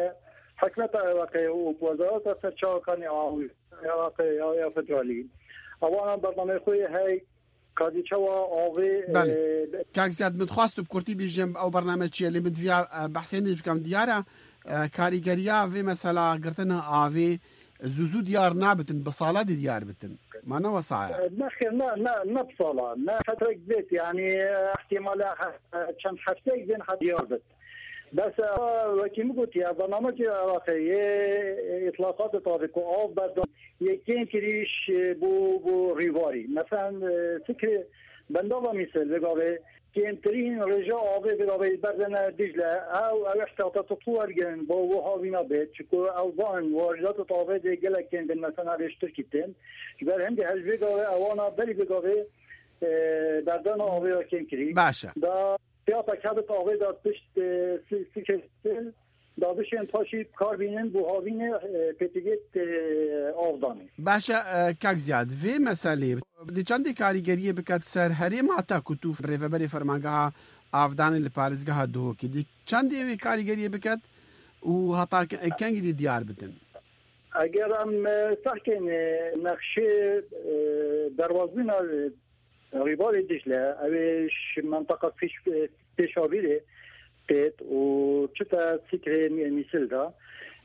S3: حکمت عراقی و وزارت سرچاکانی آوی عراقی یا فدرالی اوانا برنامه خوی های کادی چوا آوی
S6: بله کاک زیاد متخواست بکرتی بیجم او برنامه چیه لی مدویا بحثین دیفکم دیاره کاریگریا و مثلا گرتنا آوی زوزو ديار نابتن بصالة ديار بتن ما نوى صعب
S3: نخير نا نا نبصالة نا فترة بيت يعني احتمال كان حفتيك بين حد ياربت بس وكيم قلت يا برنامج العراقي اطلاقات طارق وآف بدون يكين كريش بو بو ريواري مثلا فكر بندابا مثل بقاوه كيمترين رجاء آبه بقاوه بردن دجلة او او احتاطات تطور جن با وحاوينا بيت شكو او وان واردات آبه دي قلق كن بين مثلا رشتر كتن بر هندي هل بقاوه اوانا بلي بقاوه بردن آبه كيم كري
S6: باشا
S3: دا سياطة كابت آبه دا بشت سيكر سل دا بشين تاشي بكار بينن بوهاوين پتگت آفداني
S6: باشا كاك زياد في مسالي دي چندی کاریگری بکت سر هریم عطا کتوف ریفبری فرمانگاه آفدانی لپارزگاه دو کی دی چندی وی کاریگری بکت و حتا کنگی دی دیار بتن
S3: اگر هم سحکن نقشه دروازبین غیبار دجله اوش منطقه پیش پیشاویره بيت وشتا سكري ميسل دا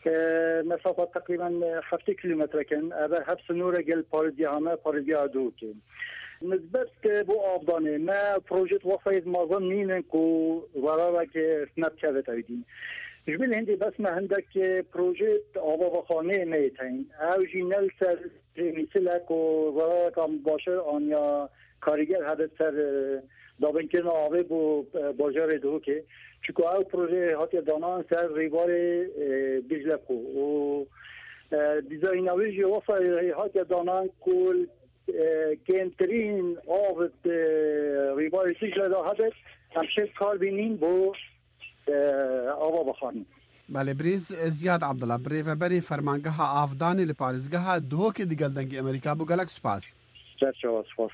S3: مسافة تقريبا خمسة كيلومتر كان أبا حبس نورة قل بارديا ما بارديا دو كان نسبت بو أفضاني ما بروجيت وفايد مازن نينن كو ورارا كي سناب كابت عيدين جبل هندي بس ما عندك بروجيت آبا بخانه ميتين أو جينال سر ميسل كو ورارا كمباشر آنيا کارگر هدف سر دابنکن آبه بو باجار دو که چکو او پروژه هاتی دانان سر ریوار دجله کو و دیزایناوی جو وفا هاتی دانان کل کمترین آب ریوار دجله دا هدف همشه کار بینین بو آبا بخانیم
S6: بله بریز زیاد عبدالله بری و بری فرمانگاه آفدانی لپارزگاه دو که دیگل دنگی امریکا بو گلک سپاس
S3: سرچه سپاس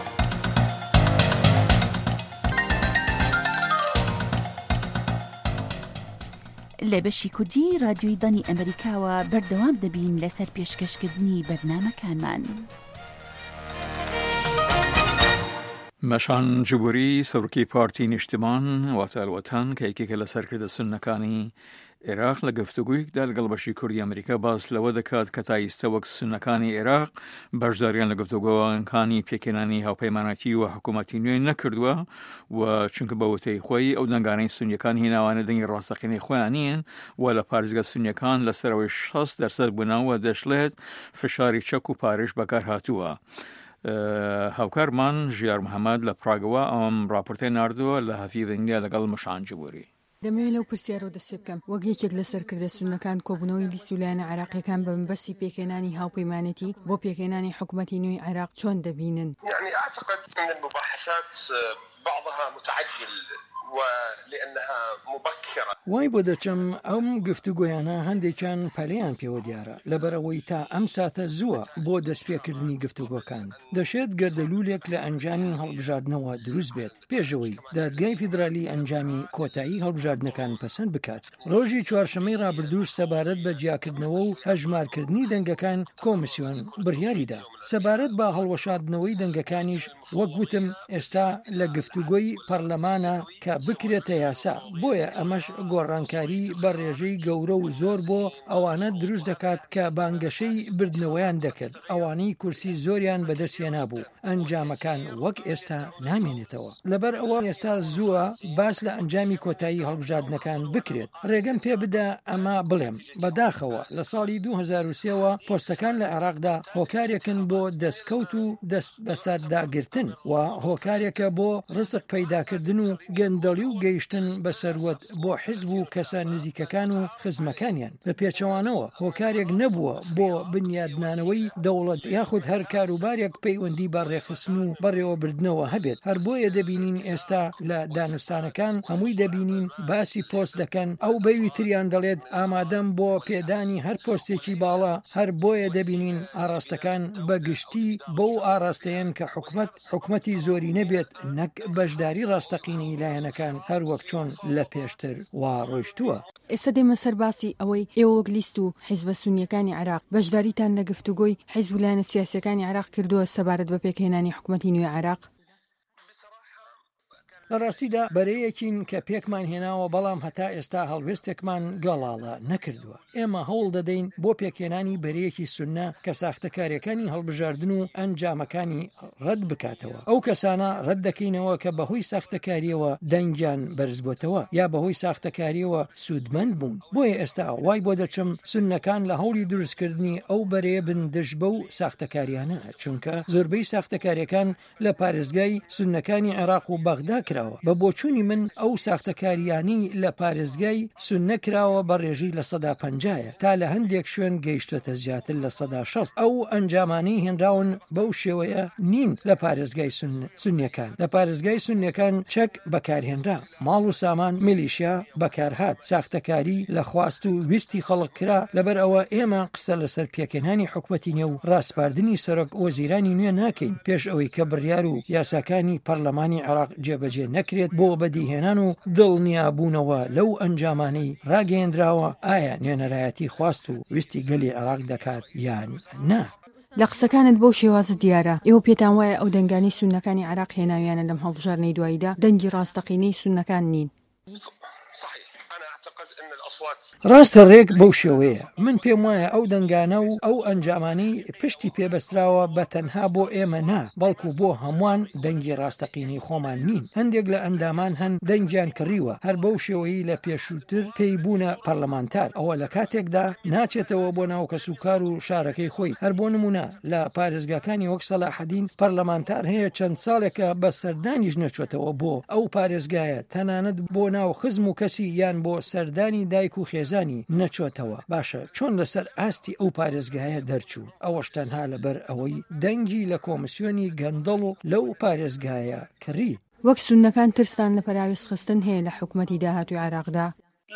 S12: لبشی کردی رادیوی دانی امریکا و بردوام دبین لسر پیشکشکردنی برنامه‌کان من.
S2: مشان جبوری سرکی پارتی نیشتمان واتل الوطن که یکی که لسر کرده سنکانی عراق لگفتگویک در قلبشی کردی امریکا باز لود کات کتایست وقت سنکانی عراق برداریان لگفتگو کانی پیکنانی هاوپیماناتی و حکومتی نوی نکردوا و چونک باوتی خوی او دنگانی سنیکان هینوانه دنگی راستقینی خویانین و لپارزگاه سنیکان لسروی شخص درصد بنا و دشلت فشاری چک و پارش بکار هاتوا هاوکار من جیار محمد لپراگوا ام راپورتی ناردو لحفی ونگی لگل مشان جبوری
S13: دەمەوێت لەو پرسیارەوە دەست بکەم وەک یەکێک لە سەرکردە سونەکان کۆبوونەوەی لیست ویلایەنە عێراقیەکان بە مەبەستی پێکهێنانی هاوپەیمانێتی بۆ پێکهێنانی حکوومەتی نوێی عێراق چۆن دەبینن؟
S14: يعني أعتقد أن المباحثات بعضها متعجل ولأنها مبكرة.
S11: وای بۆ دەچم ئەم گفتوگۆیانە هەندێکیان پەلەیان پێوە دیارە لەبەرەوەی تا ئەم ساتە زووە بۆ دەستپێکردنی گفتوگۆکان دەشێت گەردەلوولێک لە ئەنجامی هەڵبژاردنەوە دروست بێت پێشەوەی دادگای فیدرالی ئەنجامی کۆتایی هەڵبژاردنەکان پەسەند بکات. ڕۆژی چوارشەمەی ڕابردووش سەبارەت بە جیاکردنەوە و هەژمارکردنی دەنگەکان کۆمیسیۆن بڕیاریدا. سەبارەت بە هەڵوەشاندنەوەی دەنگەکانیش وەک گوتم ئێستا لە گفتوگۆی پەرلەمانە کە بکرێتە یاسا بۆیە ئەمەش گۆڕانکاری بە ڕێژەی گەورە و زۆر بۆ ئەوانە دروست دەکات کە بانگەشەی بردنەوەیان دەکرد ئەوانەی کورسی زۆریان بەدەستیان نابوو ئەنجامەکان وەک ئێستا نامێنێتەوە. لەبەر ئەوە ئێستا زووە باس لە ئەنجامی کۆتایی هەڵبژاردنەکان بکرێت. ڕێگەم پێ بدە ئەمە بڵێم بەداخەوە لە ساڵی دوو هەزار و سێەوە پۆستەکان لە عێراقدا هۆکارێکن بۆ دەستکەوت و دەست بەسەرداگرتن و هۆکارێکە بۆ ڕزق پەیداکردن و گەندەڵی و گەیشتن بە سەروەت بۆ حیزب و کەسە نزیکەکان و خزمەکانیان بە پێچەوانەوە هۆکارێک نەبووە بۆ بنیادنانەوەی دەوڵەت یاخود هەر کاروبارێک پەیوەندی بە ڕێخستن و بەڕێوەبردنەوە هەبێت. هەر بۆیە دەبینین ئێستا لە دانوستانەکان هەمووی دەبینین باسی پۆست دەکەن ئەو بەوی تریان دەڵێت ئامادەم بۆ پێدانی هەر پۆستێکی باڵا. هەر بۆیە دەبینین ئاراستەکان بەگشتی بەو ئاراستەیەن کە حکومت حکومەتی زۆری نەبێت نەک بەشداری ڕاستەقینی لایەنەکان هەر وەک چۆن لە پێشتر وا ڕۆیشتووە.
S13: ئێستا دێمە سەر باسی ئەوەی ئێوە وەک لیست و حیزبە سونیەکانی عێراق بەشداریتان لە گفتوگۆی حیزب و لایەنە سیاسیەکانی عێراق کردووە سەبارەت بە پێکهێنانی حکوومەتی نوێی عێراق؟
S11: لە ڕاستیدا بەرەیەکین کە پێکمان هێناوە بەڵام هەتا ئێستا هەڵوێستێکمان گەڵاڵە نەکردووە. ئێمە هەوڵ دەدەین بۆ پێکهێنانی بەرەیەکی سونە کە ساختەکاریەکانی هەڵبژاردن و ئەنجامەکانی ڕەت بکاتەوە. ئەو کەسانە ڕەت دەکەینەوە کە بەهۆی ساختەکاریەوە دەنگیان بەرز بۆتەوە یا بەهۆی ساختەکاریەوە سوودمەند بوون. بۆیە ئێستا وای بۆ دەچم سونەکان لە هەوڵی دروستکردنی ئەو بەرەیە بن دژ بە و ساختەکاریانە چونکە زۆربەی ساختەکاریەکان لە پارێزگای سونەکانی عێراق و بەغدا بە بۆچوونی من ئەو ساختەکاریانی لە پارێزگای سونە کراوە بە ڕێژی لە سەدا پەنجایە تا لە هەندێک شوێن گەیشتۆتە زیاتر لە سەدا شەست. ئەو ئەنجامانی هێنراون بەو شێوەیە نین لە پارێزگای سونیەکان. لە پارێزگای سونیەکان چەک بەکارهێنرا ماڵ و سامان میلیشیا بەکارهات ساختەکاری لە خواست و ویستی خەڵک کرا. لەبەر ئەوە ئێمە قسە لەسەر پێکهێنانی حکومەتی نێو و ڕاستپاردنی سەرۆک وەزیرانی نوێ ناکەین پێش ئەوەی کە بڕیار و یاساکانی پەرلەمانی عێراق جێبەجێ نەکرێت بۆ بەدیهێنان و دڵنیابوونەوە لەو ئەنجامانەی ڕاگەیەندراوە ئایا نوێنەرایەتی خواست و ویستی گەلی عێراق دەکات یان نا.
S13: لە قسەکانت بۆ شێوازە دیارە ئێوە پێتان وایە ئەو دەنگانی سونەکانی عێراق هێناویانە لەم هەڵبژاردنەی دواییدا دەنگی ڕاستەقینەی سونەکان نین.
S11: ڕاستە ڕێک بەو شێوەیە من پێم وایە ئەو دەنگانە و ئەو ئەنجامانەی پشتی پێبەستراوە بە تەنها بۆ ئێمە نا بەڵکو بۆ هەمووان دەنگی ڕاستەقینەی خۆمان نین. هەندێک لە ئەندامان هەن دەنگیان کڕیوە هەر بەو شێوەیە لە پێشووتر پێی بوونە پەرلەمانتار ئەوە لە کاتێکدا ناچێتەوە بۆ ناو کەسوکار و شارەکەی خۆی. هەر بۆ نمونە لە پارێزگاکانی وەک سەلاحەدین پەرلەمانتار هەیە چەند ساڵێکە بە سەردانیش نەچۆتەوە بۆ ئەو پارێزگایە تەنانەت بۆ ناو خزم و کەسی یان بۆ سەردانی دایک و خێزانی نەچۆتەوە. باشە چۆن لەسەر ئاستی ئەو پارێزگایە دەرچوو؟ ئەوەش تەنها لەبەر ئەوەی دەنگی لە کۆمیسیۆنی گەندەڵ و لەو پارێزگایە کڕی.
S13: وەک سونەکان ترسان لە پەراویست خستن هەیە لە حکومەتی داهاتوی عێراقدا؟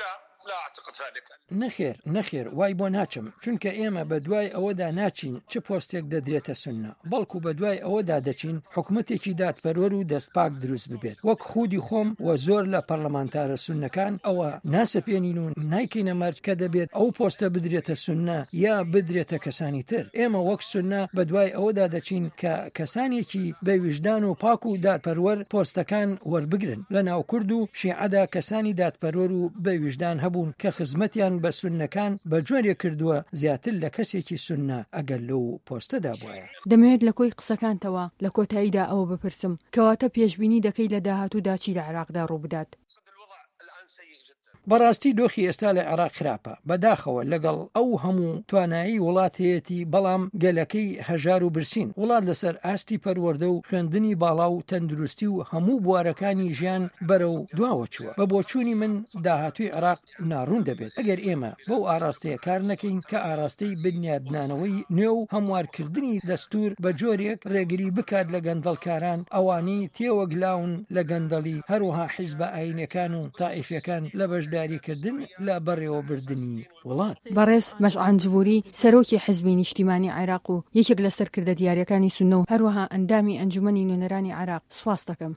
S11: نەخێر نەخێر وای بۆ ناچم چونکە ئێمە بە دوای ئەوەدا ناچین چ پۆستێک دەدرێتە سونە بەڵکو بە دوای ئەوەدا دەچین حکومەتێکی دادپەروەر و دەستپاک دروست ببێت. وەک خودی خۆم و زۆر لە پەرلەمانتارە سونەکان ئەوە ناسەپێنین و نایکەینە مەرج کە دەبێت ئەو پۆستە بدرێتە سونە یا بدرێتە کەسانی تر. ئێمە وەک سونە بە دوای ئەوەدا دەچین کە کەسانێکی بە ویژدان و پاک و دادپەروەر پۆستەکان وەربگرن. لە ناو کورد و شیعەدا کەسانی دادپەروەر و بە ویژدان هەبوون کە خزمەتیان بە سونەکان بە جۆرێ کردووە زیاتر لە کەسێکی سونە ئەگەر لەو پۆستەدا بووە.
S13: دەمەوێت لە کۆی قسەکانتەوە لە کۆتاییدا ئەوە بپرسم کەواتە پێشبینی دەکەی لە داهاتوودا چی لە عێراقدا ڕوو بدات؟
S11: بەڕاستی دۆخی ئێستا لە عێراق خراپە بەداخەوە لەگەڵ ئەو هەموو توانایی وڵاتەتی بەڵام گەلەکەی هەژار و برسین وڵات لەسەر ئاستی پەروەردە و خوێندنی باڵا و تەندروستی و هەموو بوارەکانی ژیان بەرەو دواوە چووە بە بۆچوونی من داهاتوی عێراق ناڕوون دەبێت ئەگەر ئێمە بەو ئاراستەیە کار نەکەین کە ئاراستەی بنیادنانەوەی نوێ و هەموارکردنی دەستور بە جۆرێک ڕێگری بکات لە گەندەڵکاران ئەوانەی تێوەگلاون لە گەندەڵی هەروەها حیزبە ئاینەکان و تائیفەکان لە بەشداریکردن لە بەڕێوەبردننی وڵات.
S13: بەڕێز مەشعان جبوری سەرۆکی حیزبی نیشتیمانی عێراق و یەکێک لە سەرکردە دیاریەکانی سوننە و هەروەها ئەندامی ئەنجومەنی نوێنەرانی عێراق سواس دەکەم.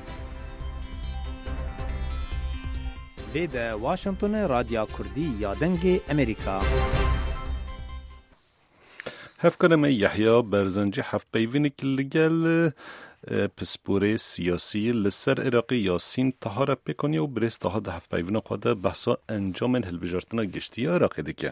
S15: لێدە واشنگتن رادیا کوردی یا دەنگی ئەمریکا.
S1: هفکرمه یحیی برزنجی هفت پیوینی لگل پسپوره سیاسی لسر عراقی یاسین تهاره پیکنی و برست تها ده هفت پیوین خواده بحثا انجام هلبجارتنا گشتی عراقی دیگه.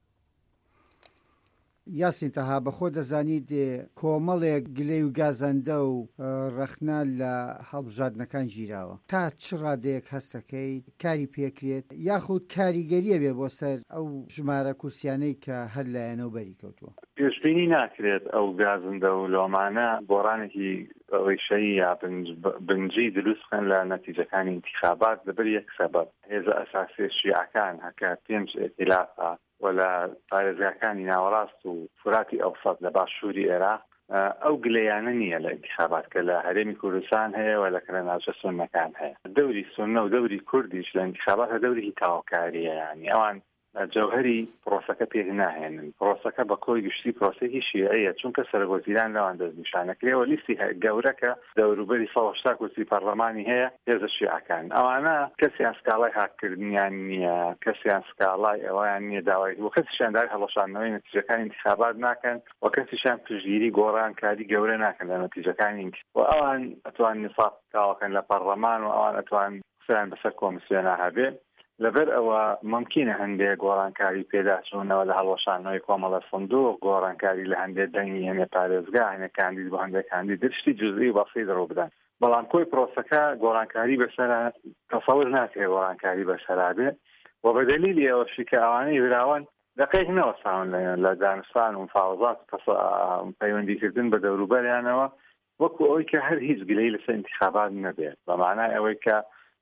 S16: یاسین تەها بە خۆ دەزانید کۆمەڵێک گلەی و گازەندە و ڕەخنا لە هەڵبژاردنەکان گیراوە تا چ ڕادەیەک هەستەکەی کاری پێکرێت یاخود کاریگەریە بێ بۆ سەر ئەو ژمارە کورسیانەی کە هەر لایەنەوە بەری کەوتووە
S4: پێشبینی ناکرێت ئەو گازەندە و لۆمانە گۆڕانێکی ڕیشەیی یا بنجی دروستکەن لە نەتیجەکانی انتخابات لەبەر یەک سەبەب هێزە ئەساسی شیعەکان هەکە پێنج ئێتیلافە ولا پارێزگاکانی ناوەڕاست و فراتی ئەوسەد لە باشووری عێراق ئەو گلەیانە نییە لە انتخابات کە لە هەرێمی کوردستان هەیە و لە کەناوچە سوننەکان هەیە دەوری سوننە و دەوری کوردیش لە انتخاباتە دەوری تاوەکاریە یعنی ئەوان جەوهەری پرۆسەکە پێک ناهێنن پرۆسەکە بە کۆی گشتی پرۆسەیەکی شیعەیە چونکە سەرۆکوەزیران لەوان دەستنیشانەکرێەوە لیستی گەورەکە دەوروبەری سەد و هەشتا کورسی پەرلەمانی هەیە هێزە شیعەکان ئەوانە کەسیان سکاڵای هاکردنیان نییە کەسیان سکاڵای ئەویان نییە داوای و کەسیشان دای هەڵەشاندنەوەی نەتیجەکانی انتخابات ناکەن و کەسیشان پشتگیری گۆڕانکاری گەورە ناکەن لە نەتیجەکانی و ئەوان ئەتوان نفاق تاوەکەن لە پەرلەمان و ئەوان ئەتوان قسەیان بەسەر کۆمسیۆنا هەبێ لەبەر ئەوە ممکنە هەندێک گۆڕانکاری پێداچوونەوە لە هەڵوەشانەوەی کۆمەڵە سندوق گۆڕانکاری لە هەندێک دەنگی هەنێ پارێزگا هەنێ کاندید بۆ هەندێک کاندید درشتی جزئی و بەسیط ڕوو بدەن بەڵام کۆی پرۆسەکە گۆڕانکاری بەسەر تەسەور ناکرێت گۆڕانکاری بەسەرابێ و بە دەلیلی ئەوەشی کە ئەوانەی براون دقیق نەوەساون لە دانستان و مفاوضات پەیوەندیکردن بە دەوروبەریانەوە وەکو ئەوەی کە هەر هیچ گلەی لەسەر انتخابات نەبێت بەمانای ئەوەی کە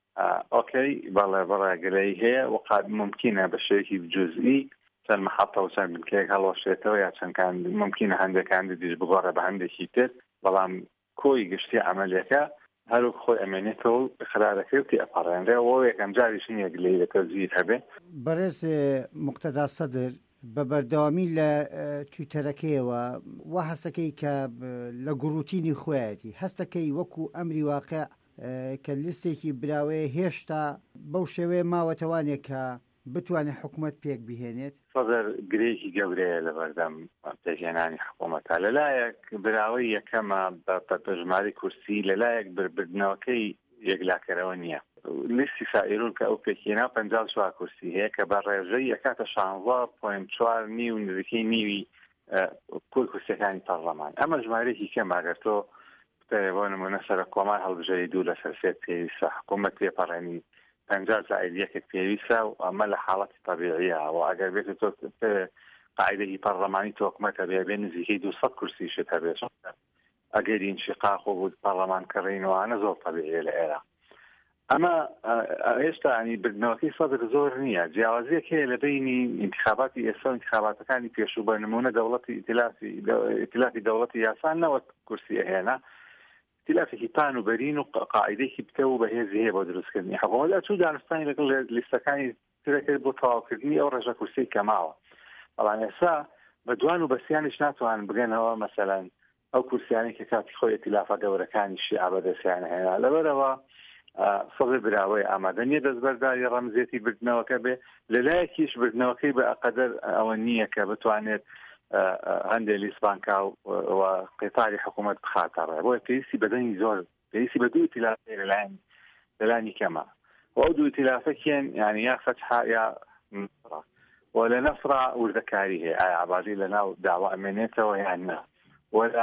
S4: ئۆکەی بەڵێ بەڕێگەلەی هەیە وقات ممکنە بە شێوەیەکی جزئی چەند مەحەڵتە و چەند بنکەیەک هەڵوەشێتەوە یا چەند ممکنە هەندێکان دیش بگۆڕێ بە هەندێکی تر بەڵام کۆی گشتی عملیەکە هەروک خۆی ئەمێنێتەوە خرارەکەوتی ئەپەڕێنرێ و یەکەم جاریش نییە گلەی لەکە زیر هەبێ
S16: بەڕێز موقتەدا سەدر بە بەردەوامی لە تویتەرەکەیەوە وا هەستەکەی کە لە گوڕوتینی خۆیەتی هەستەکەی وەکو ئەمری واقع کە لیستێکی براوەیە هێشتا بەو شێوەیە ماوەتەوانێک کە بتوانێت حکوومەت پێک بهێنێت
S4: سەدەر گرێکی گەورەیە لە بەردەم پێکهێنانی حکوومەتە لەلایەک براوەی یەکەمە بە ژماری کورسی لەلایەک بربردنەوەکەی یەکلاکەرەوە نییە لیستی سائیرون کە ئەو پێکهێنا پەنجا و چوار کورسی هەیە کە بە ڕێژەی یەکاتە شانزە پۆینت چوار نی و نزیکەی نیوی کۆی کورسیەکانی پەرلەمان ئەمە ژمارەیەکی کەم ئەگەر تۆ بۆ نمونە سەر کۆمار هەڵبژەری دوو لەسەر سێ پێویستە حکوومەت پێپەڕێنی پەنجا زائید یەکێک پێویستە و ئەمە لە حاڵەتی تەبیعیە و ئەگەر بێت تۆ قاعدەی پەرلەمانی تۆ حکوومەتە بێ بێ نزیکەی دووسەد کورسیشت هەبێت ئەگەر انشقاق بوو پەرلەمان کڕینەوەوانە زۆر تەبیعیە لە ئێرە ئەمە هێشتا ینی بردنەوەکەی سەدر زۆر نییە جیاوازیەک هەیە لە بینی انتخاباتی ئێستا و انتخاباتەکانی پێشوو بە نمونە دەوڵەتی ئیتلافی دەوڵەتی یاسان نەوەک کورسی هێنا ئیتلافێکی پان و بەرین و قاعدەیەکی بکە و بەهێزی هەیە بۆ دروستکردنی حکوومەت ئەچوو دانستانی لەگەڵ لیستەکانی ترەکرد بۆ تەواوکردنی ئەو ڕێژە کورسی کەماوە بەڵام ئێستا بە دوان و بەسییانیش ناتوانن بگەنەوە مەسەلەن ئەو کورسیانی کە کاتی خۆی ئیتلافە گەورەکانی شیعە بەدەستیان هێنا لەبەرەوە سەدر براوەی ئامادە نییە دەستبەرداری ڕەمزێتی بردنەوەکە بێ لەلایەکیش بردنەوەکەی بە ئەقەدەر ئەوە نییە کە بتوانێت هەندێک لیسبانکا و قیتاری حکوومەت بخاتەڕێ بۆیە پێویستی بەدەنی زۆر پێویستی بە دوو ئیتلافێ لەلایەن لەلانی کەمە و ئەو دوو ئیتلافەکیان یعنی یا فەتحا یا نەسرە و لە نەسرە وردەکاری هەیە ئایا عەبادی لەناو داوا ئەمێنێتەوە یان نا و لە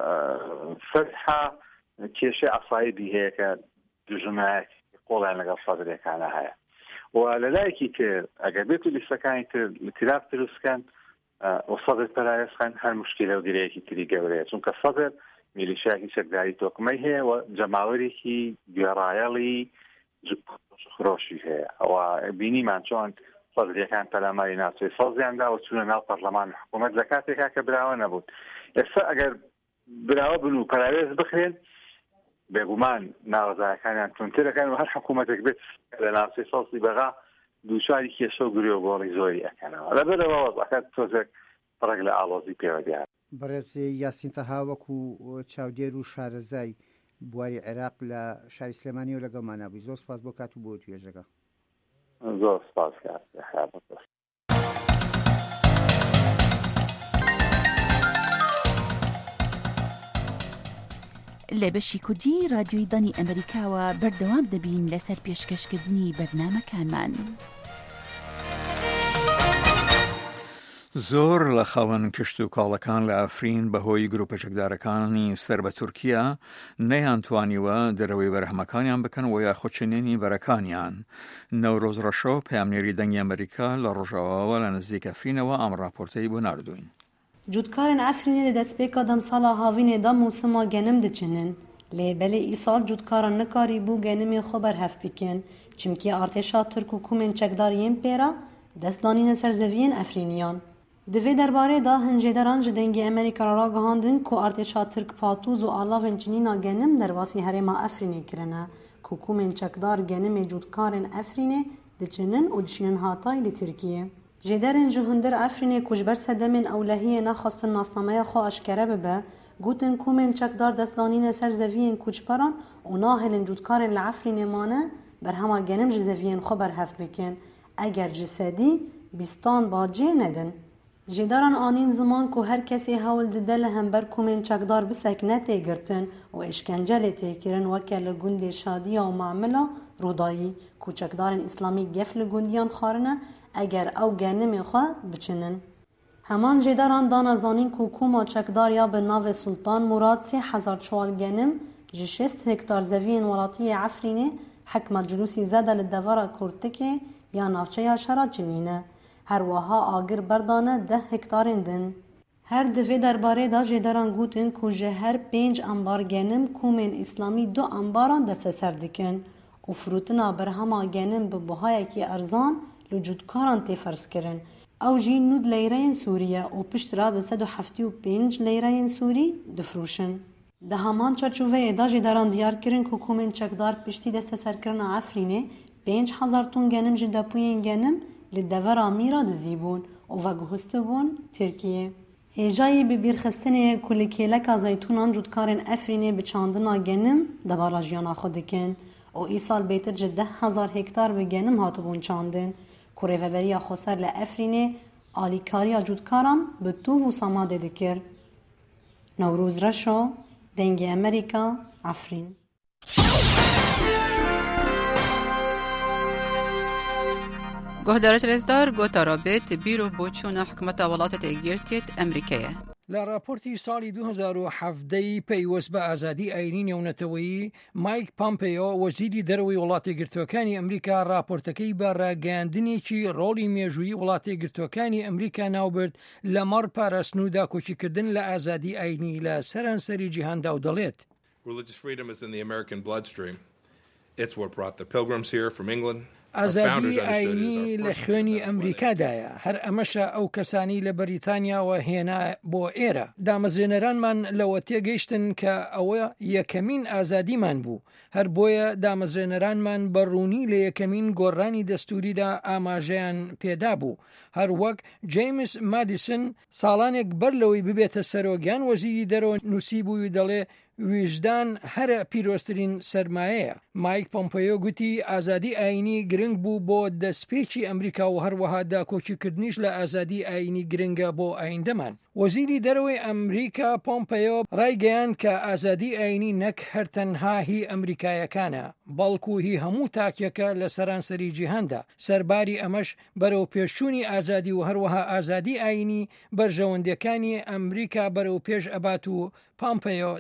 S4: فەتحا کێشەی عەسایبی هەیە کە دژمنایەتی قۆڵیان لەگەڵ سەدرەکانە هەیە و لەلایەکی تر ئەگەر بێت و لیستەکانی تر لەتیراف دروستکەن و سەدر پەرایەسخەن هەر مشکلە و گرەیەکی تری گەورەیە، چونکە سەدر میلیشیاکی چەکداری تۆکمەی هەیە و جەماوەرێکی گوێڕایەڵی خرۆشی هەیە. ئەوە بینیمان چۆن سەدرەکان پەلاماری ناوچەی سەڵزیاندا و چوونە ناو پەرلەمان حکوومەت لە کاتێکا کە براوە نەبوون. ئێستا ئەگەر براوە بن و پەراوێز بخرێن بێگومان ناڕزایەکانیان تونترەکان و هەر حکوومەتێک بێت لە ناوچەی سەڵزی بەغا دووچاری کێشە و گرێ و گۆڵی زۆری ئەکەنەوە. لەبەرەوە وەزعەکەت تۆزێک پڕێک لە ئاڵۆزی پێوە دیار.
S16: بەڕێز یاسین تەها وەکو چاودێر و شارەزای بواری عێراق لە شاری سلێمانی و لەگەڵمان نبووی. زۆر سپاس بۆ کات و بۆ توێژەکە.
S4: زۆر سپاس کات.
S12: لە بەشی کوردی رادیۆی دانی ئەمریکاوە بەردەوام دەبین لەسەر پێشکەشکردنی بەرنامەکانمان.
S2: زۆر لە خاوەن کشت و کاڵەکان لە ئەفرین بەهۆی گروپە چەکدارەکانی سەر بە تورکیا نەیانتوانیوە دەرەوەی بەرهەمەکانیان بکەن و یا خۆچێنێنی بەرەکانیان. نەورۆز ڕەشۆ پەیامنێری دەنگی ئەمریکا لە ڕۆژاواوە لە نزیک ئەفرینەوە ئەم راپۆرتەی بۆ ناردوین.
S17: جودکارن ئەفرینێ دە دەستپێکا دەم ساڵا هاوینێدا موسما گەنم دچنن لێ بەلێ ئیساڵ جودکاران نەکاری بوو گەنمێ خۆ بەرهەف بکەن چمکی ئارتێشا تورک و کومێن چەکداریên پێرا دەستدانینە سەرزەڤiyên ئەفرینیان. Divê derbarê da hincêderan ji dengê Amerîka re ragihandin ku artêşa Tirk patûz û alavên cinîna genim derwasî herêma Efrînê kirine ku komên çekdar genimê cûdkarên Efrînê diçinin û dişînin hatayî li Tirkiye. Jêderên ji hundir Efrînê ku ji ber sedemên ewlehiyê nexwestin nasnameya xwe eşkere bibe, gotin komên çekdar destdanîne ser zeviyên koçberan û nahêlin cûdkarên li Efrînê mane berhema genim ji zeviyên xwe berhev bikin. Eger ji sedî bîstan bacê nedin. Jêdaran anîn ziman ku her kesê hewl dide li hember komên çekdar bisekne têgirtin û eşkencelê têkirin weke li gundê Şadiya û Mamila Rûdayî ku çekdarên İslamî gef li gundiyan xwarine eger ew genimê xwe biçinin. Heman jêdaran dana zanîn ku koma çekdar ya bi navê Sultan Murad sê hezar çwal genim ji şêst hektar zeviyên welatiyê Efrînê hekma culûsî zede li devera Kurtikê ya navçeya şera çinîne. Her wiha agir berdane deh hektarên din. Her divê derbarê da jêderan gotin ku ji her pênc ambar genim komên İslamî du ambaran desteser dikin û firotina berhema genim bi buhayekî erzan li cûdkaran tê ferskirin. Ew jî nûd leyreyên Sûriye û piştre bi sed û heftî û pênc leyreyên Sûrî difrûşin. Di heman çarçoveyê da jêderan diyar kirin ku komên çekdar piştî desteserkirina Efrînê pênc hezar ton genim ji depûyên genim li devera Mîra dizîbûn û veguhistibûn Tirkiye. Hêjayê bi bîrxistinê ku li kêleka zeytûnan cûdkarên Efrînê bi çandina genim debara jiyana xwe dikin û îsal bêtir ji deh hezar hektar bi genim hatibûn çandin ku rêveberiya Xweser li Efrînê alîkariya cûdkaran bi tûv û samadê dikir. Newrûz Reşo, Dengê Amerîka, Efrîn.
S18: گهدارت رزدار گوتا رابط بیرو بوچون حکمت ولاتت اگیرتیت امریکیه.
S11: لە راپۆرتی ساڵی دو هەزار و هەڤدەی پەیوەست بە ئازادی ئاینی نێونەتەوەیی مایک پامپێۆ وەزیری دەرەوەی وڵاتی گرتوەکانی ئەمریکا راپۆرتەکەی بە ڕاگەاندنێکی ڕۆڵی مێژوویی وڵاتی گرتوەکانی ئەمریکا ناوبرد لەمەڕ پاراستن و داکۆچیکردن لە ئازادی ئاینی لە سەرانسەری جیهاندا و دەڵێت
S19: Religious freedom is in the American bloodstream. It's what brought the pilgrims here from England.
S11: ئازادی ئاینی لە خوێنی ئەمریکادایە، هەر ئەمەشە ئەو کەسانی لە بەریتانیاوە هێنا بۆ ئێرە. دامەزرێنەرانمان لەوە تێگەیشتن کە ئەوە یەکەمین ئازادیمان بوو، هەر بۆیە دامەزرێنەرانمان بەڕوونی لە یەکەمین گۆڕانی دەستوریدا ئاماژەیان پێدا بوو، هەر وەک جەیمس مادیسن ساڵانێک بەر لەوەی ببێتە سەرۆگیان وەزیری دەرەوە نووسی بووی دەڵێ ویژدان هەرە پیرۆستترین سەرمایەیە. مایک پۆمپیۆ گوتی ئازادی ئاینی گرنگ بوو بۆ دەستپێکی ئەمریکا و هەروەها داکۆچیکردنیش لە ئازادی ئاینی گرنگە بۆ ئایندەمان. وەزیری دەرەوەی ئەمریکا پۆمپیۆ ڕایگەیاند کە ئازادی ئاینی نەک هەرتەنها هی ئەمریکایەکانە بەڵکو هی هەموو تاکێکە لە سەرانسەری جیهاندا. سەرباری ئەمەش بەرەو پێشچوونی ئازادی و هەروەها ئازادی ئاینی بەرژەوەندەکانی ئەمریکا بەرەو پێش ئەبات و پۆمپیۆ دەڵێت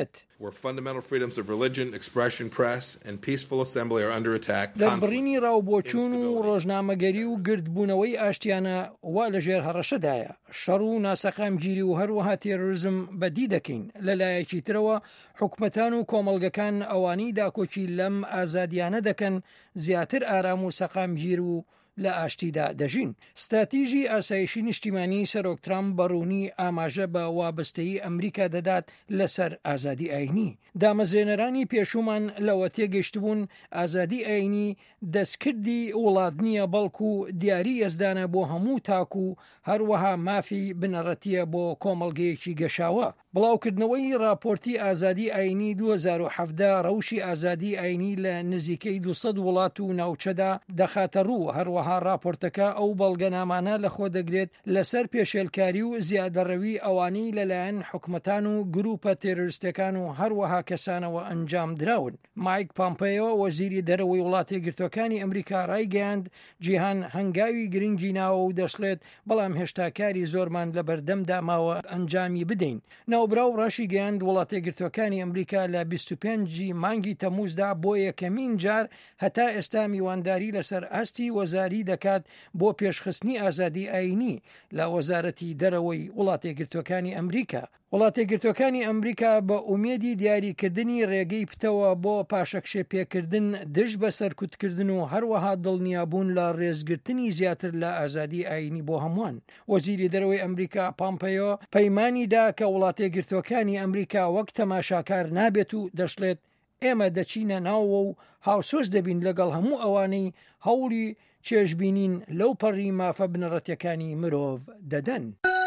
S11: دەبێت.
S19: Where fundamental freedoms of religion, expression, press and peaceful assembly are under attack.
S11: دەربڕینی ڕاوبۆچوون و ڕۆژنامەگەری و گردبوونەوەی ئاشتیانە وا لەژێر هەڕەشەدایە. شەڕ و ناسەقامگیری و هەروەها تێرۆریزم بەدی دەکەین. لەلایەکی ترەوە حکومەتان و کۆمەڵگەکان ئەوانەی داکۆچی لەم ئازادیانە دەکەن زیاتر ئارام و سەقامگیر و لە ئاشتیدا دەژین. ستاتیژی ئاسایشی نیشتیمانی سەرۆک ترامپ بەڕوونی ئاماژە بە وابستەیی ئەمریکا دەدات لەسەر ئازادی ئاینی. دامەزرێنەرانی پێشومان لەوە تێگەشتبوون ئازادی ئاینی دەستکردی وڵات نییە بەڵکو دیاری ئەزدانە بۆ هەموو تاکو و هەروەها مافی بنەڕەتیە بۆ کۆمەڵگەیەکی گەشاوە. بڵاوکردنەوەی راپۆرتی ئازادی ئاینی دوو هەزار و حەڤدە ڕەوشی ئازادی ئاینی لە نزیکەی دووسەد وڵات و ناوچەدا دەخاتە ڕوو. هەروەها راپۆرتەکە ئەو بەڵگەنامانە لەخۆ دەگرێت لەسەر پێشێلکاری و زیادەڕەوی ئەوانەی لەلایەن حکومەتان و گروپە تێرۆریستەکان و هەروەها کەسانەوە ئەنجام دراون. مایک پامپێۆ وەزیری دەرەوەی وڵاتە یەکگرتووەکانی ئەمریکا ڕایگەیاند جیهان هەنگاوی گرنگی ناوە و دەشڵێت بەڵام هێشتا کاری زۆرمان لە بەردەمدا ماوە ئەنجامی بدەین. ناوبراو ڕاشی گەیاند وڵاتە یەکگرتووەکانی ئەمریکا لە بیست و پێنجی مانگی تەمووزدا بۆ یەکەمین جار هەتا ئێستا میوانداری لەسەر ئاستی وەزاری دەکات بۆ پێشخستنی ئازادی ئاینی لە وەزارەتی دەرەوەی وڵاتە یەکگرتووەکانی ئەمریکا. وڵاتە یەکگرتووەکانی ئەمریکا بە ئومێدی دیاریکردنی ڕێگەی پتەوە بۆ پاشەکشێ پێکردن دژ بە سەرکوتکردن و هەروەها دڵنیابوون لە ڕێزگرتنی زیاتر لە ئازادی ئاینی بۆ هەمووان. وەزیری دەرەوەی ئەمریکا پامپێۆ پەیمانیدا کە وڵاتە یەکگرتووەکانی ئەمریکا وەک تەماشاکار نابێت و دەشڵێت ئێمە دەچینە ناوەوە و هاوسۆز دەبین لەگەڵ هەموو ئەوانەی هەوڵی چێژبینین لەو پەڕی مافە بنەڕەتیەکانی مرۆڤ دەدەن.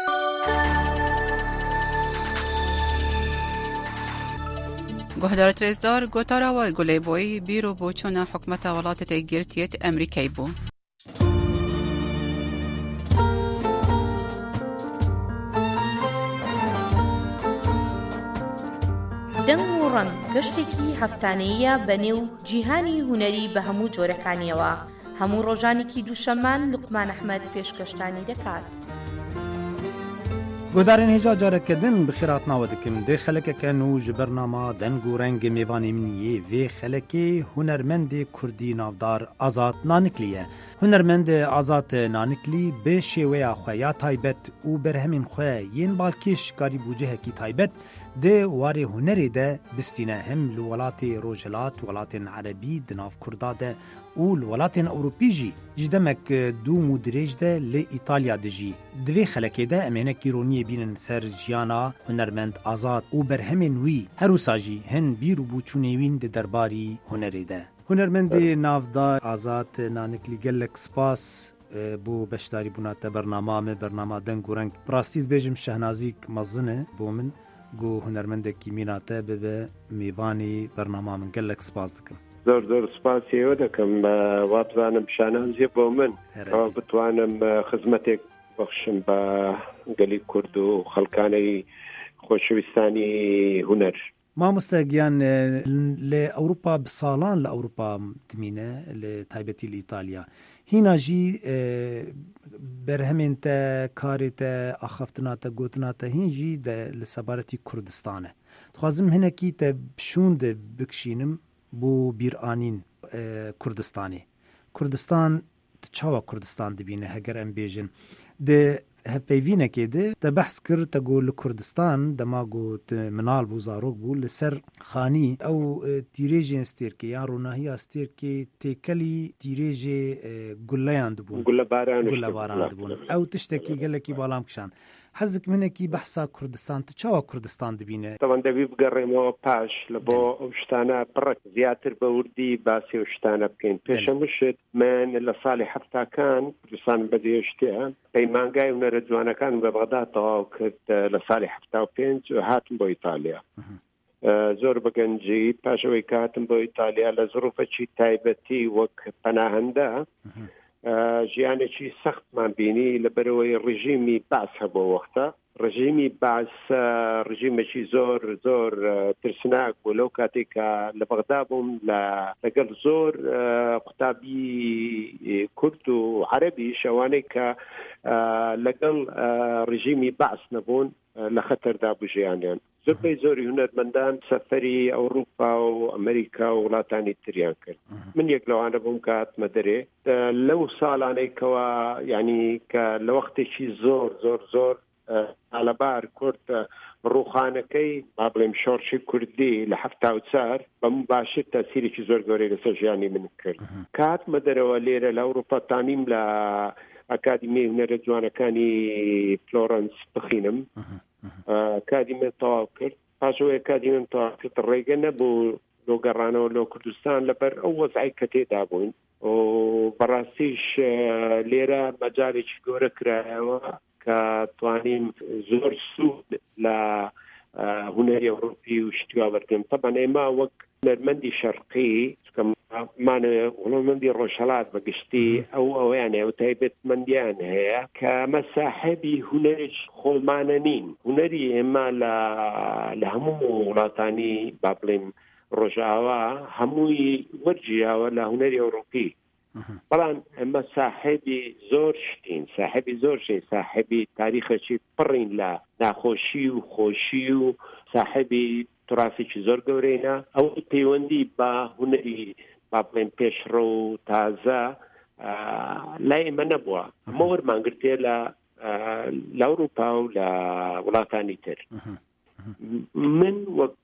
S18: گۆهدارە ترێزدار گۆتاراوە گولەیبۆی بیرۆ بۆ چۆنە حکومەتە وڵاتە تێگرتیێت ئەمریکای بوو.
S20: دەنگ و ڕەنگ گەشتێکی هەفتانەیە بەنێو جیهانی هونەری بە هەموو جۆرەکانیەوە. هەموو ڕۆژانێکی دووشەممان لوقمان ئەحمەد پێشکەشتانی دەکات.
S15: گۆدارên hêja carekedin bi xêratnawe dikim dê xelekeken û ji bernama deng û rengê mêvanê min yê vê xelekê hunermendê Kurdî navdar Azad Naniklî ye. Hunermendê Azad Naniklî bê şêweya xwe ya taybet û berhemên xwe yên balkêş karî bû cihekî taybet dê warê hunerê de bistîne hem li welatê Rojhilat welatên Erebî di nav Kurda de û li welatên Ewropî jî ji demek dûm û dirêj de li İtalya dijî. Di vê xelekê de em ênek îroniyê bînin ser jiyana hunermend Azad û berhemên wî herûsa jî hin bîr û bûçûnê wîn di derbarî hunerê de. Hunermendê navdar Azad Naniklî gelek spas بۆ بەشداری بوونا te bernama me bernama deng û reng. Rastî bêjim şehnazîk mezin e bۆ min got hunermendekî mîna te bibe mêvanê bernama min gelek spas dikim.
S21: زۆر زۆر سپاسیەوە دەکەم وا بزانم شانازیە بۆ من ئەوە بتوانم خزمەتێک بەخشم بە گەلی کورد و خەڵکانەی خۆشەویستانی هونەر.
S15: مامۆستا گیان لە ئەوروپا بساڵان لە ئەوروپا تمینە لە تایبەتی لە ئیتالیا هینا ژی بەرهەمێن تە کارێ تە ئاخەفتناتە گوتناتە هین ژی لە سەبارەتی کوردستانە دخوازم هەنێکی تە بشون دە بکشینم بۆ بیرئانین کوردستانی کوردستان چاوە کوردستان دبینە هەگەر ئەم بێژن دە هەپەیڤینەکێ دە دە بەحس کرد تە گۆ لە کوردستان دەما گوت مناڵ بوو زارۆک بوو لەسەر خانی ئەو تیرێژێن ستێرکێ یان ڕووناهیە ستێرکێ تێکەلی تیرێژێ گولەیان دبوون گولە باران دبوون ئەو تشتێکی گەلێکی باڵام کشان حەزک منێکی بەحسا کوردستان تو چاوە کوردستان دبینە
S21: تەوان دەبی بگەڕێمەوە پاش لە بۆ ئەو شتانە بڕک زیاتر بە وردی باسی و شتانە بکەین پێشە مشت من لە ساڵی هەفتاکان کوردستان بەدێشتەیە پەیمانگای هونەرە جوانەکان بە بەغدا تەواو کرد لە ساڵی هەفتا و پێنج هاتم بۆ ئیتالیا زۆر بەگەنجی پاشەوەی کاتم بۆ ئیتالیا لە زروفەکی تایبەتی وەک پەناهەندە ژیانێکی سەختمان بینی لەبەرەوەی ڕژیمی باس هەبوو وەختە ڕژیمی باس ڕژیمێکی زۆر زۆر ترسناک بوو لەو کاتێکە لە بەغدا بووم لەگەڵ زۆر قوتابی کورد و عەرەبی شەوانەی کە لەگەڵ ڕژیمی باس نەبوون لە خەتەردا بوو ژیانیان. زۆربەی زۆری هونەرمەندان سەفەری ئەوروپا و ئەمریکا و وڵاتانی تریان کرد. من یەک لەوانە بووم کە هاتمە دەرێ لەو ساڵانەیەکەوە یعنی کە لە وەختێکی زۆر زۆر زۆر ئالەبار کورد ڕووخانەکەی با بڵێم شۆڕشی کوردی لە هەفتا و چار بە مباشر تەسیرێکی زۆر گەورەی لەسەر ژیانی من کرد. کە هاتمە دەرەوە لێرە لە ئەوروپا تانیم لە ئەکادیمی هونەرە جوانەکانی فلۆرەنس بخینم. ئەکادیمی تەواو کرد. پاشەوەی ئەکادیمی تەواو کرد ڕێگە نەبوو لۆ گەڕانەوە لۆ کوردستان لەبەر ئەو وەزعی کە تێدا بووین و بەڕاستیش لێرە مەجالێکی گەورە کرایەوە کە توانیم زۆر سوود لە هونەری ئەوروپی و شتوا بەردێم. طبعا ئێمە وەک هونەرمەندی شەرقی مانە وڵەمەندی ڕۆژهەڵات بەگشتی ئەو ئەویان ئەو تایبەتمەندیان هەیە کە ئەمە ساحێبی هونەرێک خۆمانە نین. هونەری ئێمە لە هەموو وڵاتانی با بڵێم ڕۆژاوا هەمووی وەرجیاوە لە هونەری ئەوروپی. بەڵام ئەمە ساحێبی زۆر شتین، ساحێبی زۆر شێ، ساحێبی تاریخەکی پڕین لە ناخۆشی و خۆشی و ساحێبی توراسێکی زۆر گەورەیە. ئەو پەیوەندی بە هونەری با بڵێم پێشڕە و تازە لای ئێمە نەبووە. ئەمە وەرمانگرتێ لە ئەوروپا و لە وڵاتانی تر. من وەک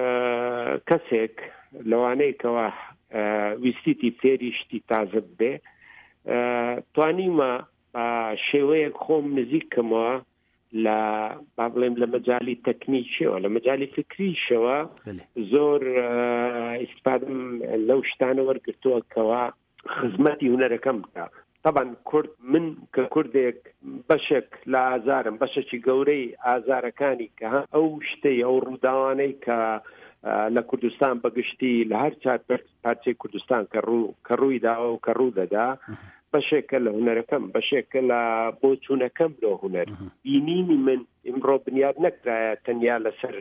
S21: کەسێک لەوانەیە کەوا ویستیتی فێری شتی تازە بێ توانیمە بە شێوەیەک خۆم نزیکەمەوە لە با بڵێم لە مەجای تەکنیکیەوە لە مەجای فکریشەوە زۆر ئیسپادم لەو شتانە وەرگرتووە کەوا خزمەتی هونەرەکەم بکە. طبعا کورد من کە کوردێک بەشێک لە ئازارم بەشێکی گەورەی ئازارەکانی کە ئەو شتەی ئەو ڕووداوانەی کە لە کوردستان بەگشتی لە هەر چار پارچەی کوردستان کە ڕووی داوە و کە ڕوو دەدا بەشێکە لە هونەرەکەم بەشێکە لە بۆچوونەکەم لە هونەر. بینینی من ئمڕۆ بنیاد نەکرایە تەنیا لەسەر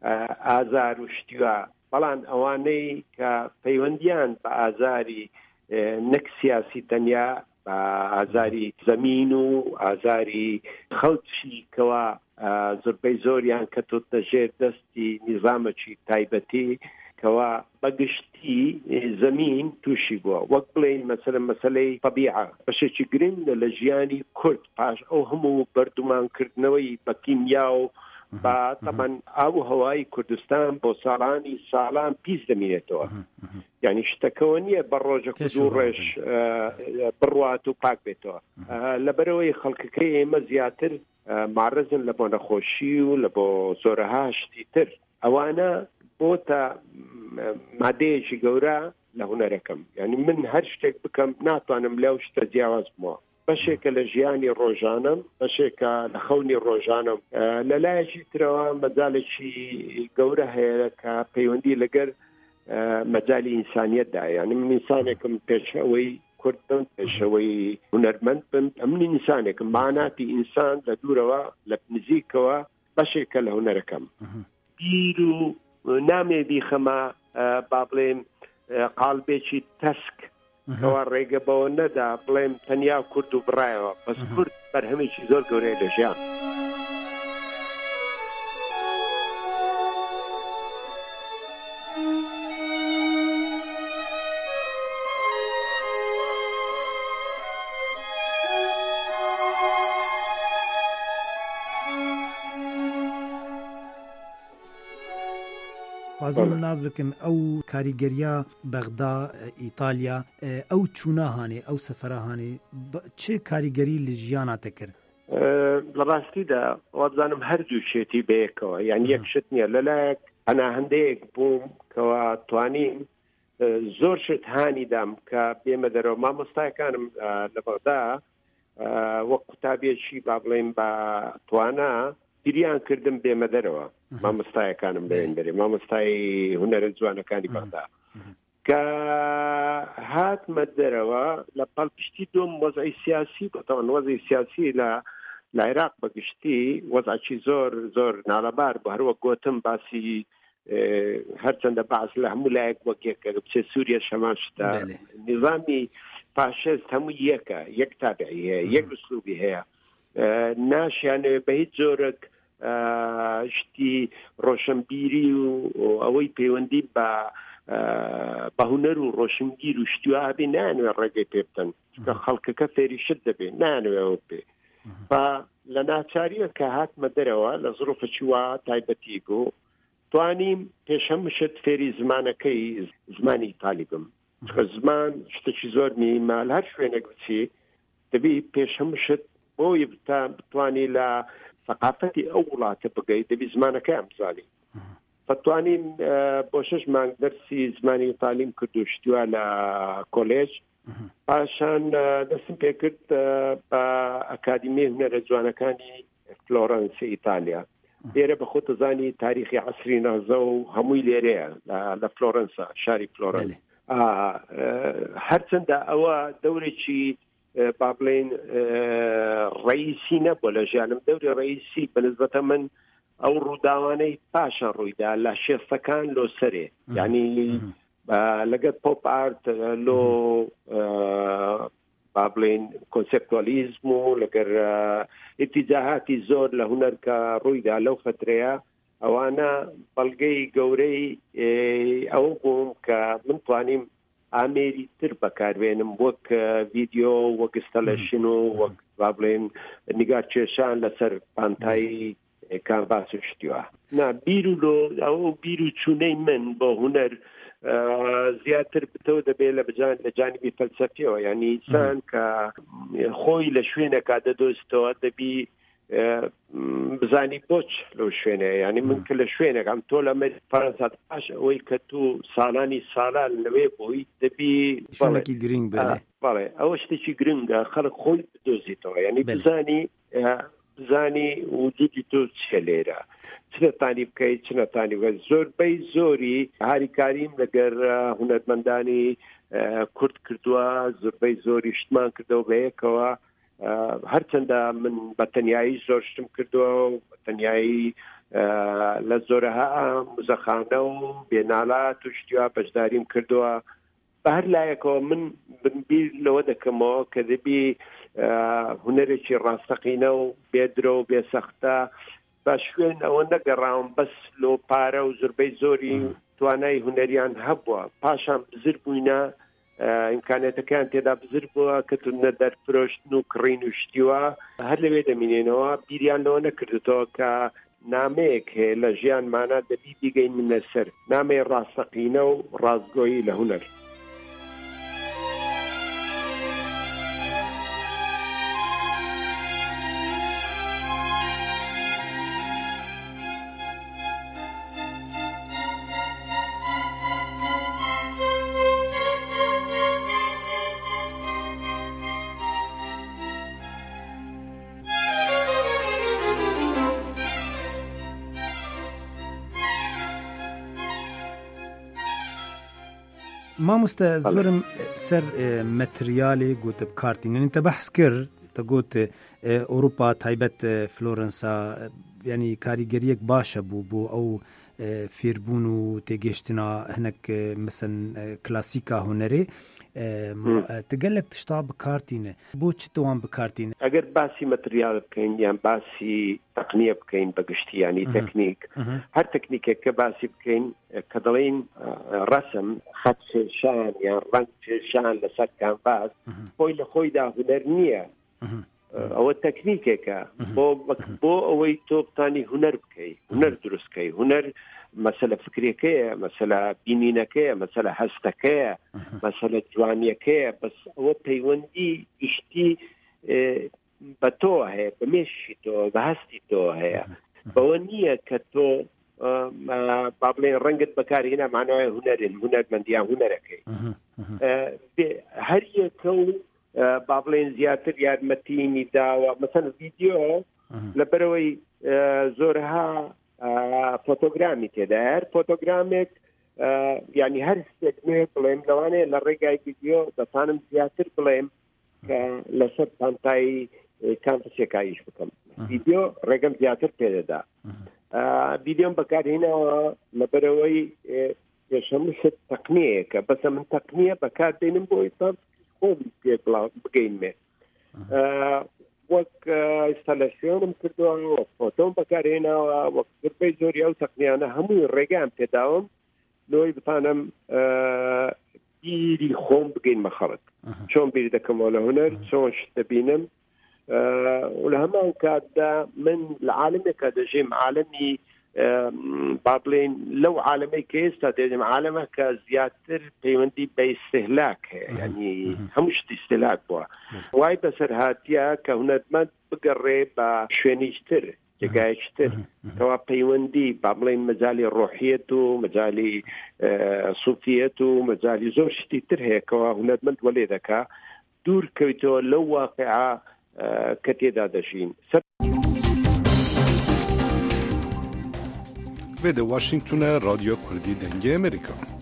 S21: ئازار و شتیوە، بەڵام ئەوانەی کە پەیوەندیان بە ئازاری نەک سیاسی تەنیا بە ئازاری زەمین و ئازاری خەڵکی کەوا زۆربەی زۆریان کە تۆتە ژێر دەستی نیزامەکی تایبەتی کەوا بەگشتی زەمین تووشی بووە. وەک بڵێن مەسەلەن مەسەلەی طەبیعە بەشێکی گرنگە لە ژیانی کورد پاش ئەو هەموو بەردومانکردنەوەی بە کیمیا و بە تەمان ئاو و هەوای کوردستان بۆ ساڵانی ساڵان پیس دەمێنێتەوە. یعنی شتەکەوە نییە بە ڕۆژێک دوو ڕێژ بڕوات و پاک بێتەوە. لەبەرەوەی خەڵکەکەی ئێمە زیاتر معرەزن لە بۆ نەخۆشی و لە بۆ زۆرەها شتی تر. ئەوانە بۆتە مادەیەکی گەورە لە هونەرەکەم. یعنی من هەر شتێک بکەم ناتوانم لەو شتە جیاواز بمەوە. بەشێکە لە ژیانی ڕۆژانم، بەشێکە لە خەونی ڕۆژانم. لە لایەکی ترەوە مەجالێکی گەورە هەیە کە پەیوەندی لەگەر مەجای ئینسانیەتدا. یعنی من ئینسانێکم پێشەوەی کورد بم، پێشەوەی هونەرمەند بم، ئەمن ئینسانێکم ماناتی ئینسان لە دوورەوە لە نزیکەوە بەشێکە لە هونەرەکەم. بیر و نامێ بیخەمە با بڵێم قاڵبێکی تەسک کەوا ڕێگە بەوە نەدا بڵێم تەنیا کورد و بڕایەوە، بەس کورد بەرهەمێکی زۆر گەورەیە لە ژیان.
S15: وازم ناز بکەم ئەو کاریگەریە بەغدا ئیتالیا ئەو چوونەهانێ ئەو سەفەرەهانێ چه کاریگەری لە ژیاناتە کرد؟
S21: لە ڕاستیدا وابزانم هەردوو شێتی بەیەکەوە. یعنی یەک شت نییە. لەلایەک پەناهەندەیەک بووم کەوا توانیم زۆر شت هانیدام کە بێمە دەرەوە. مامۆستایەکانم لە بەغدا وەک قوتابیەکی با بڵێم بە توانە گریان کردم بێمە دەرەوە. مامۆستایەکانم لەوێن دەرێ، مامۆستای هونەرە جوانەکانی بەغدا کە هاتمە دەرەوە لە پاڵپشتی دۆم وەزعی سیاسی بۆتەوەن وەزعی سیاسی لە لە عێراق بەگشتی وەزعی زۆر زۆر ناڵەبار بوو هەروە گوتم باسی هەرچەندە باس لە هەموو لایەک وەکێکە بچێ سووریا شەماشتا نظامی پاشست هەموو یەکە یەک تابعی هەیە یەک ئوسلوبی هەیە ناشیانێ بە هیچ جۆرێک شتی ڕۆشنبیری و ئەوەی پەیوەندی بە بە هونەر و ڕۆشنگیر و شتیوا هەبێ نانوێ ڕێگەی پێ بدەن کە خەڵکەکە فێری شت دەبێ نانوێ ئەوە پێ لە ناچاریە کە هاتمە دەرەوە لە زڕۆفەچی وا تایبەتی بوو توانیم پێشەمشت فێری زمانەکەی زمانی ئیتالی بم زمان شتێکی زۆر میمال هەر شوێنێک بچی دەبی پێشەمشت بۆی بتوانی لە ثقافەتی ئەو وڵاتە بگەیت دەبی زمانەکە ئەمزانی فتوانیم بۆ شەش مانگ دەرسی زمانی ئیتالیم کرد و شتیوا لە کۆلێج پاشان دەستم پێ کرد بە ئەکادیمی هونەرە جوانەکانی فلۆرەنس ئیتالیا لێرە بە خۆ تزانی تاریخی عەسری نازە و هەمووی لێرەیە لە فلۆرەنسا شاری فلۆرەنس هەرچەندە ئەوە دەورێکی با بڵێن ڕئیسی نەبووە لە ژیانم دەوری ڕئیسی بەنسبەتە من ئەو ڕووداوانەی پاشان ڕوویدا لە شێستەکان لۆ سەرێ یعنی لەگەر پۆپ ئارت لۆ با بڵێن کۆنسێپتۆلیزم و لەگەر ئیتیجاهاتی زۆر لە هونەر کە ڕوویدا لەو فترەیە ئەوانە بەڵگەی گەورەی ئەوە بووم کە من توانیم ئامێری تر بەکاربێنم وەک ڤیدیۆ وەک ئینستەڵێشن و وەک با بڵێن نیگار کێشان لەسەر پانتایی کانڤاس و شتیوە نا بیر و ئەوە بیر و چوونەی من بۆ هونەر زیاتر بتەوە دەبێت لە بجان لە جانبی فەلسەفیەوە یعنی ئینسان کە خۆی لە شوێنێکا دەدۆستەوە دەبی بزانی بۆچ لەو شوێنەیە ینی من کە لە شوێنێکم تۆ لە فەرەنسا پاش ئەوەی کە تو ساڵانی ساڵان لەوێ بووی دەبی
S15: شوێنێکی گرنگ بێ
S21: بەڵێ ئەوە شتێکی گرنگە خەڵک خۆی بدۆزیتەوە ینی بزانی بزانی وجودی تۆ چیە لێرە چ نەتانی بکەیت چ نەتانی بکەیت زۆربەی زۆری هاریکاریم لەگەر هونەرمەندانی کورد کردووە زۆربەی زۆری شتمان کردەوە بەیەکەوە هەرچەندە من بە تەنیایی زۆر شتم کردووە و بە تەنیایی لە زۆرەها مزەخانە و بێناڵات و شتیوا بەشداریم کردووە بە هەر لایەکەوە من بیر لەوە دەکەمەوە کە دەبی هونەرێکی ڕاستەقینە و بێدرە و بێسەختە بە شوێن ئەوە نەگەڕاوم بەس لۆ پارە و زۆربەی زۆری توانای هونەریان هەبووە پاشان بزر بووینە ئیمکانێتەکان تێدا بزر بووە کە تونە دەرفرۆشتن و کڕین و شتیوە هەر لەوێ دەمینێنەوە بیریان لەوە نەکردێتەوە کە نامەیەک هەیە لە ژیانمانە دەبی بیگەین منە سەر نامەی ڕاستەقینە و ڕاستگۆیی لە هونەر
S15: مامۆستا زۆرم سەر مەتریالێ گوتە بکارتینێن تە بەحس کرد تە گوت ئەوروپا تایبەت فلۆرەنسا ینی کاریگەریەک باشە بوو بۆ ئەو فێربوون و تێگەشتنا هەنێک مەسەن کلاسیکا هونەرێ تگەلێک تشتا بکارتینە بۆ چ توان بکارتینە
S21: ئەگەر باسی مەتریال بکەین یان باسی تەقنیە بکەین بەگشتی ینی تەکنیک هەر تەکنیکێک کە باسی بکەین کە دەڵێن ڕەسم خەت فێشان یان ڕەنگ فێشان لەسەر کانڤاس خۆی لە خۆیدا هونەر نییە ئەوە تەکنیکێکە بۆ بۆ ئەوەی تۆ بتانی هونەر بکەیت هونەر دروستکەی هونەر مەسەلە فکرێکەیە مەسەلە بینینەکەیە مەسەلە هەستەکەیە مەسەلە جوانیەکەیە بەس ئەوە پەیوەندی گشتی بە تۆ هەیە بە مێشی تۆ بە هەستی تۆ هەیە بەوە نییە کە تۆ با بڵێن ڕەنگت بەکارهێنا معناوی هونەرن هونەرمەندیان هونەرەکەی هەر یەکە و با بڵێن زیاتر یارمەتینی داوە مەسەن ڤیدیۆ لەبەرەوەی زۆرها فۆتۆگرامی تێدا هەر فۆتۆگرامێک ینی هەر شتێک بڵێم لەوانەیە لە ڕێگای ڤیدیۆ دەتوانم زیاتر بڵێم کە لەسەر پانتایی کانڤاسێکایش بکەم ڤیدیۆ ڕێگەم زیاتر پێدەدا ڤیدیۆم بەکارهێنەوە لەبەرەوەی پێشەمشت تەقنیەیەکە بەسە من تەقنیە بەکار دێنم بۆی خۆم پێ بگەینمێ وەک ئینستاڵاسیۆنم کردووە وەک فۆتۆم بەکارهێناوە وەک زۆربەی زۆری ئەو تەقنیانە هەمووی ڕێگەیان پێداوم لۆی بتانم بیری خۆم بگەینمە خەڵک چۆن بیر دەکەمەوە لە هونەر چۆن شت دەبینم و لە هەمان کاتدا من لە عالمێکە دەژێم عالەمی با بڵێن لەو عالەمەی کە ئێستا دێژم عالەمە کە زیاتر پەیوەندی بە ئیستهلاک هەیە ینی هەموو شتی ئیستهلاک بووە وای بەسەر هاتیە کە هونەرمەند بگەڕێ بە شوێنیشتر جێگایشتر کەوا پەیوەندی با بڵێن مەجای ڕۆحیەت و مەجای سوفیەت و مەجای زۆر شتی تر هەیە کەوا هونەرمەند وەلێ دەکا دوور کەوتەوە لەو واقعە کە تێدا دەژین
S1: وێدە واشنگتونە رادیۆ کوردی دەنگی ئەمریکا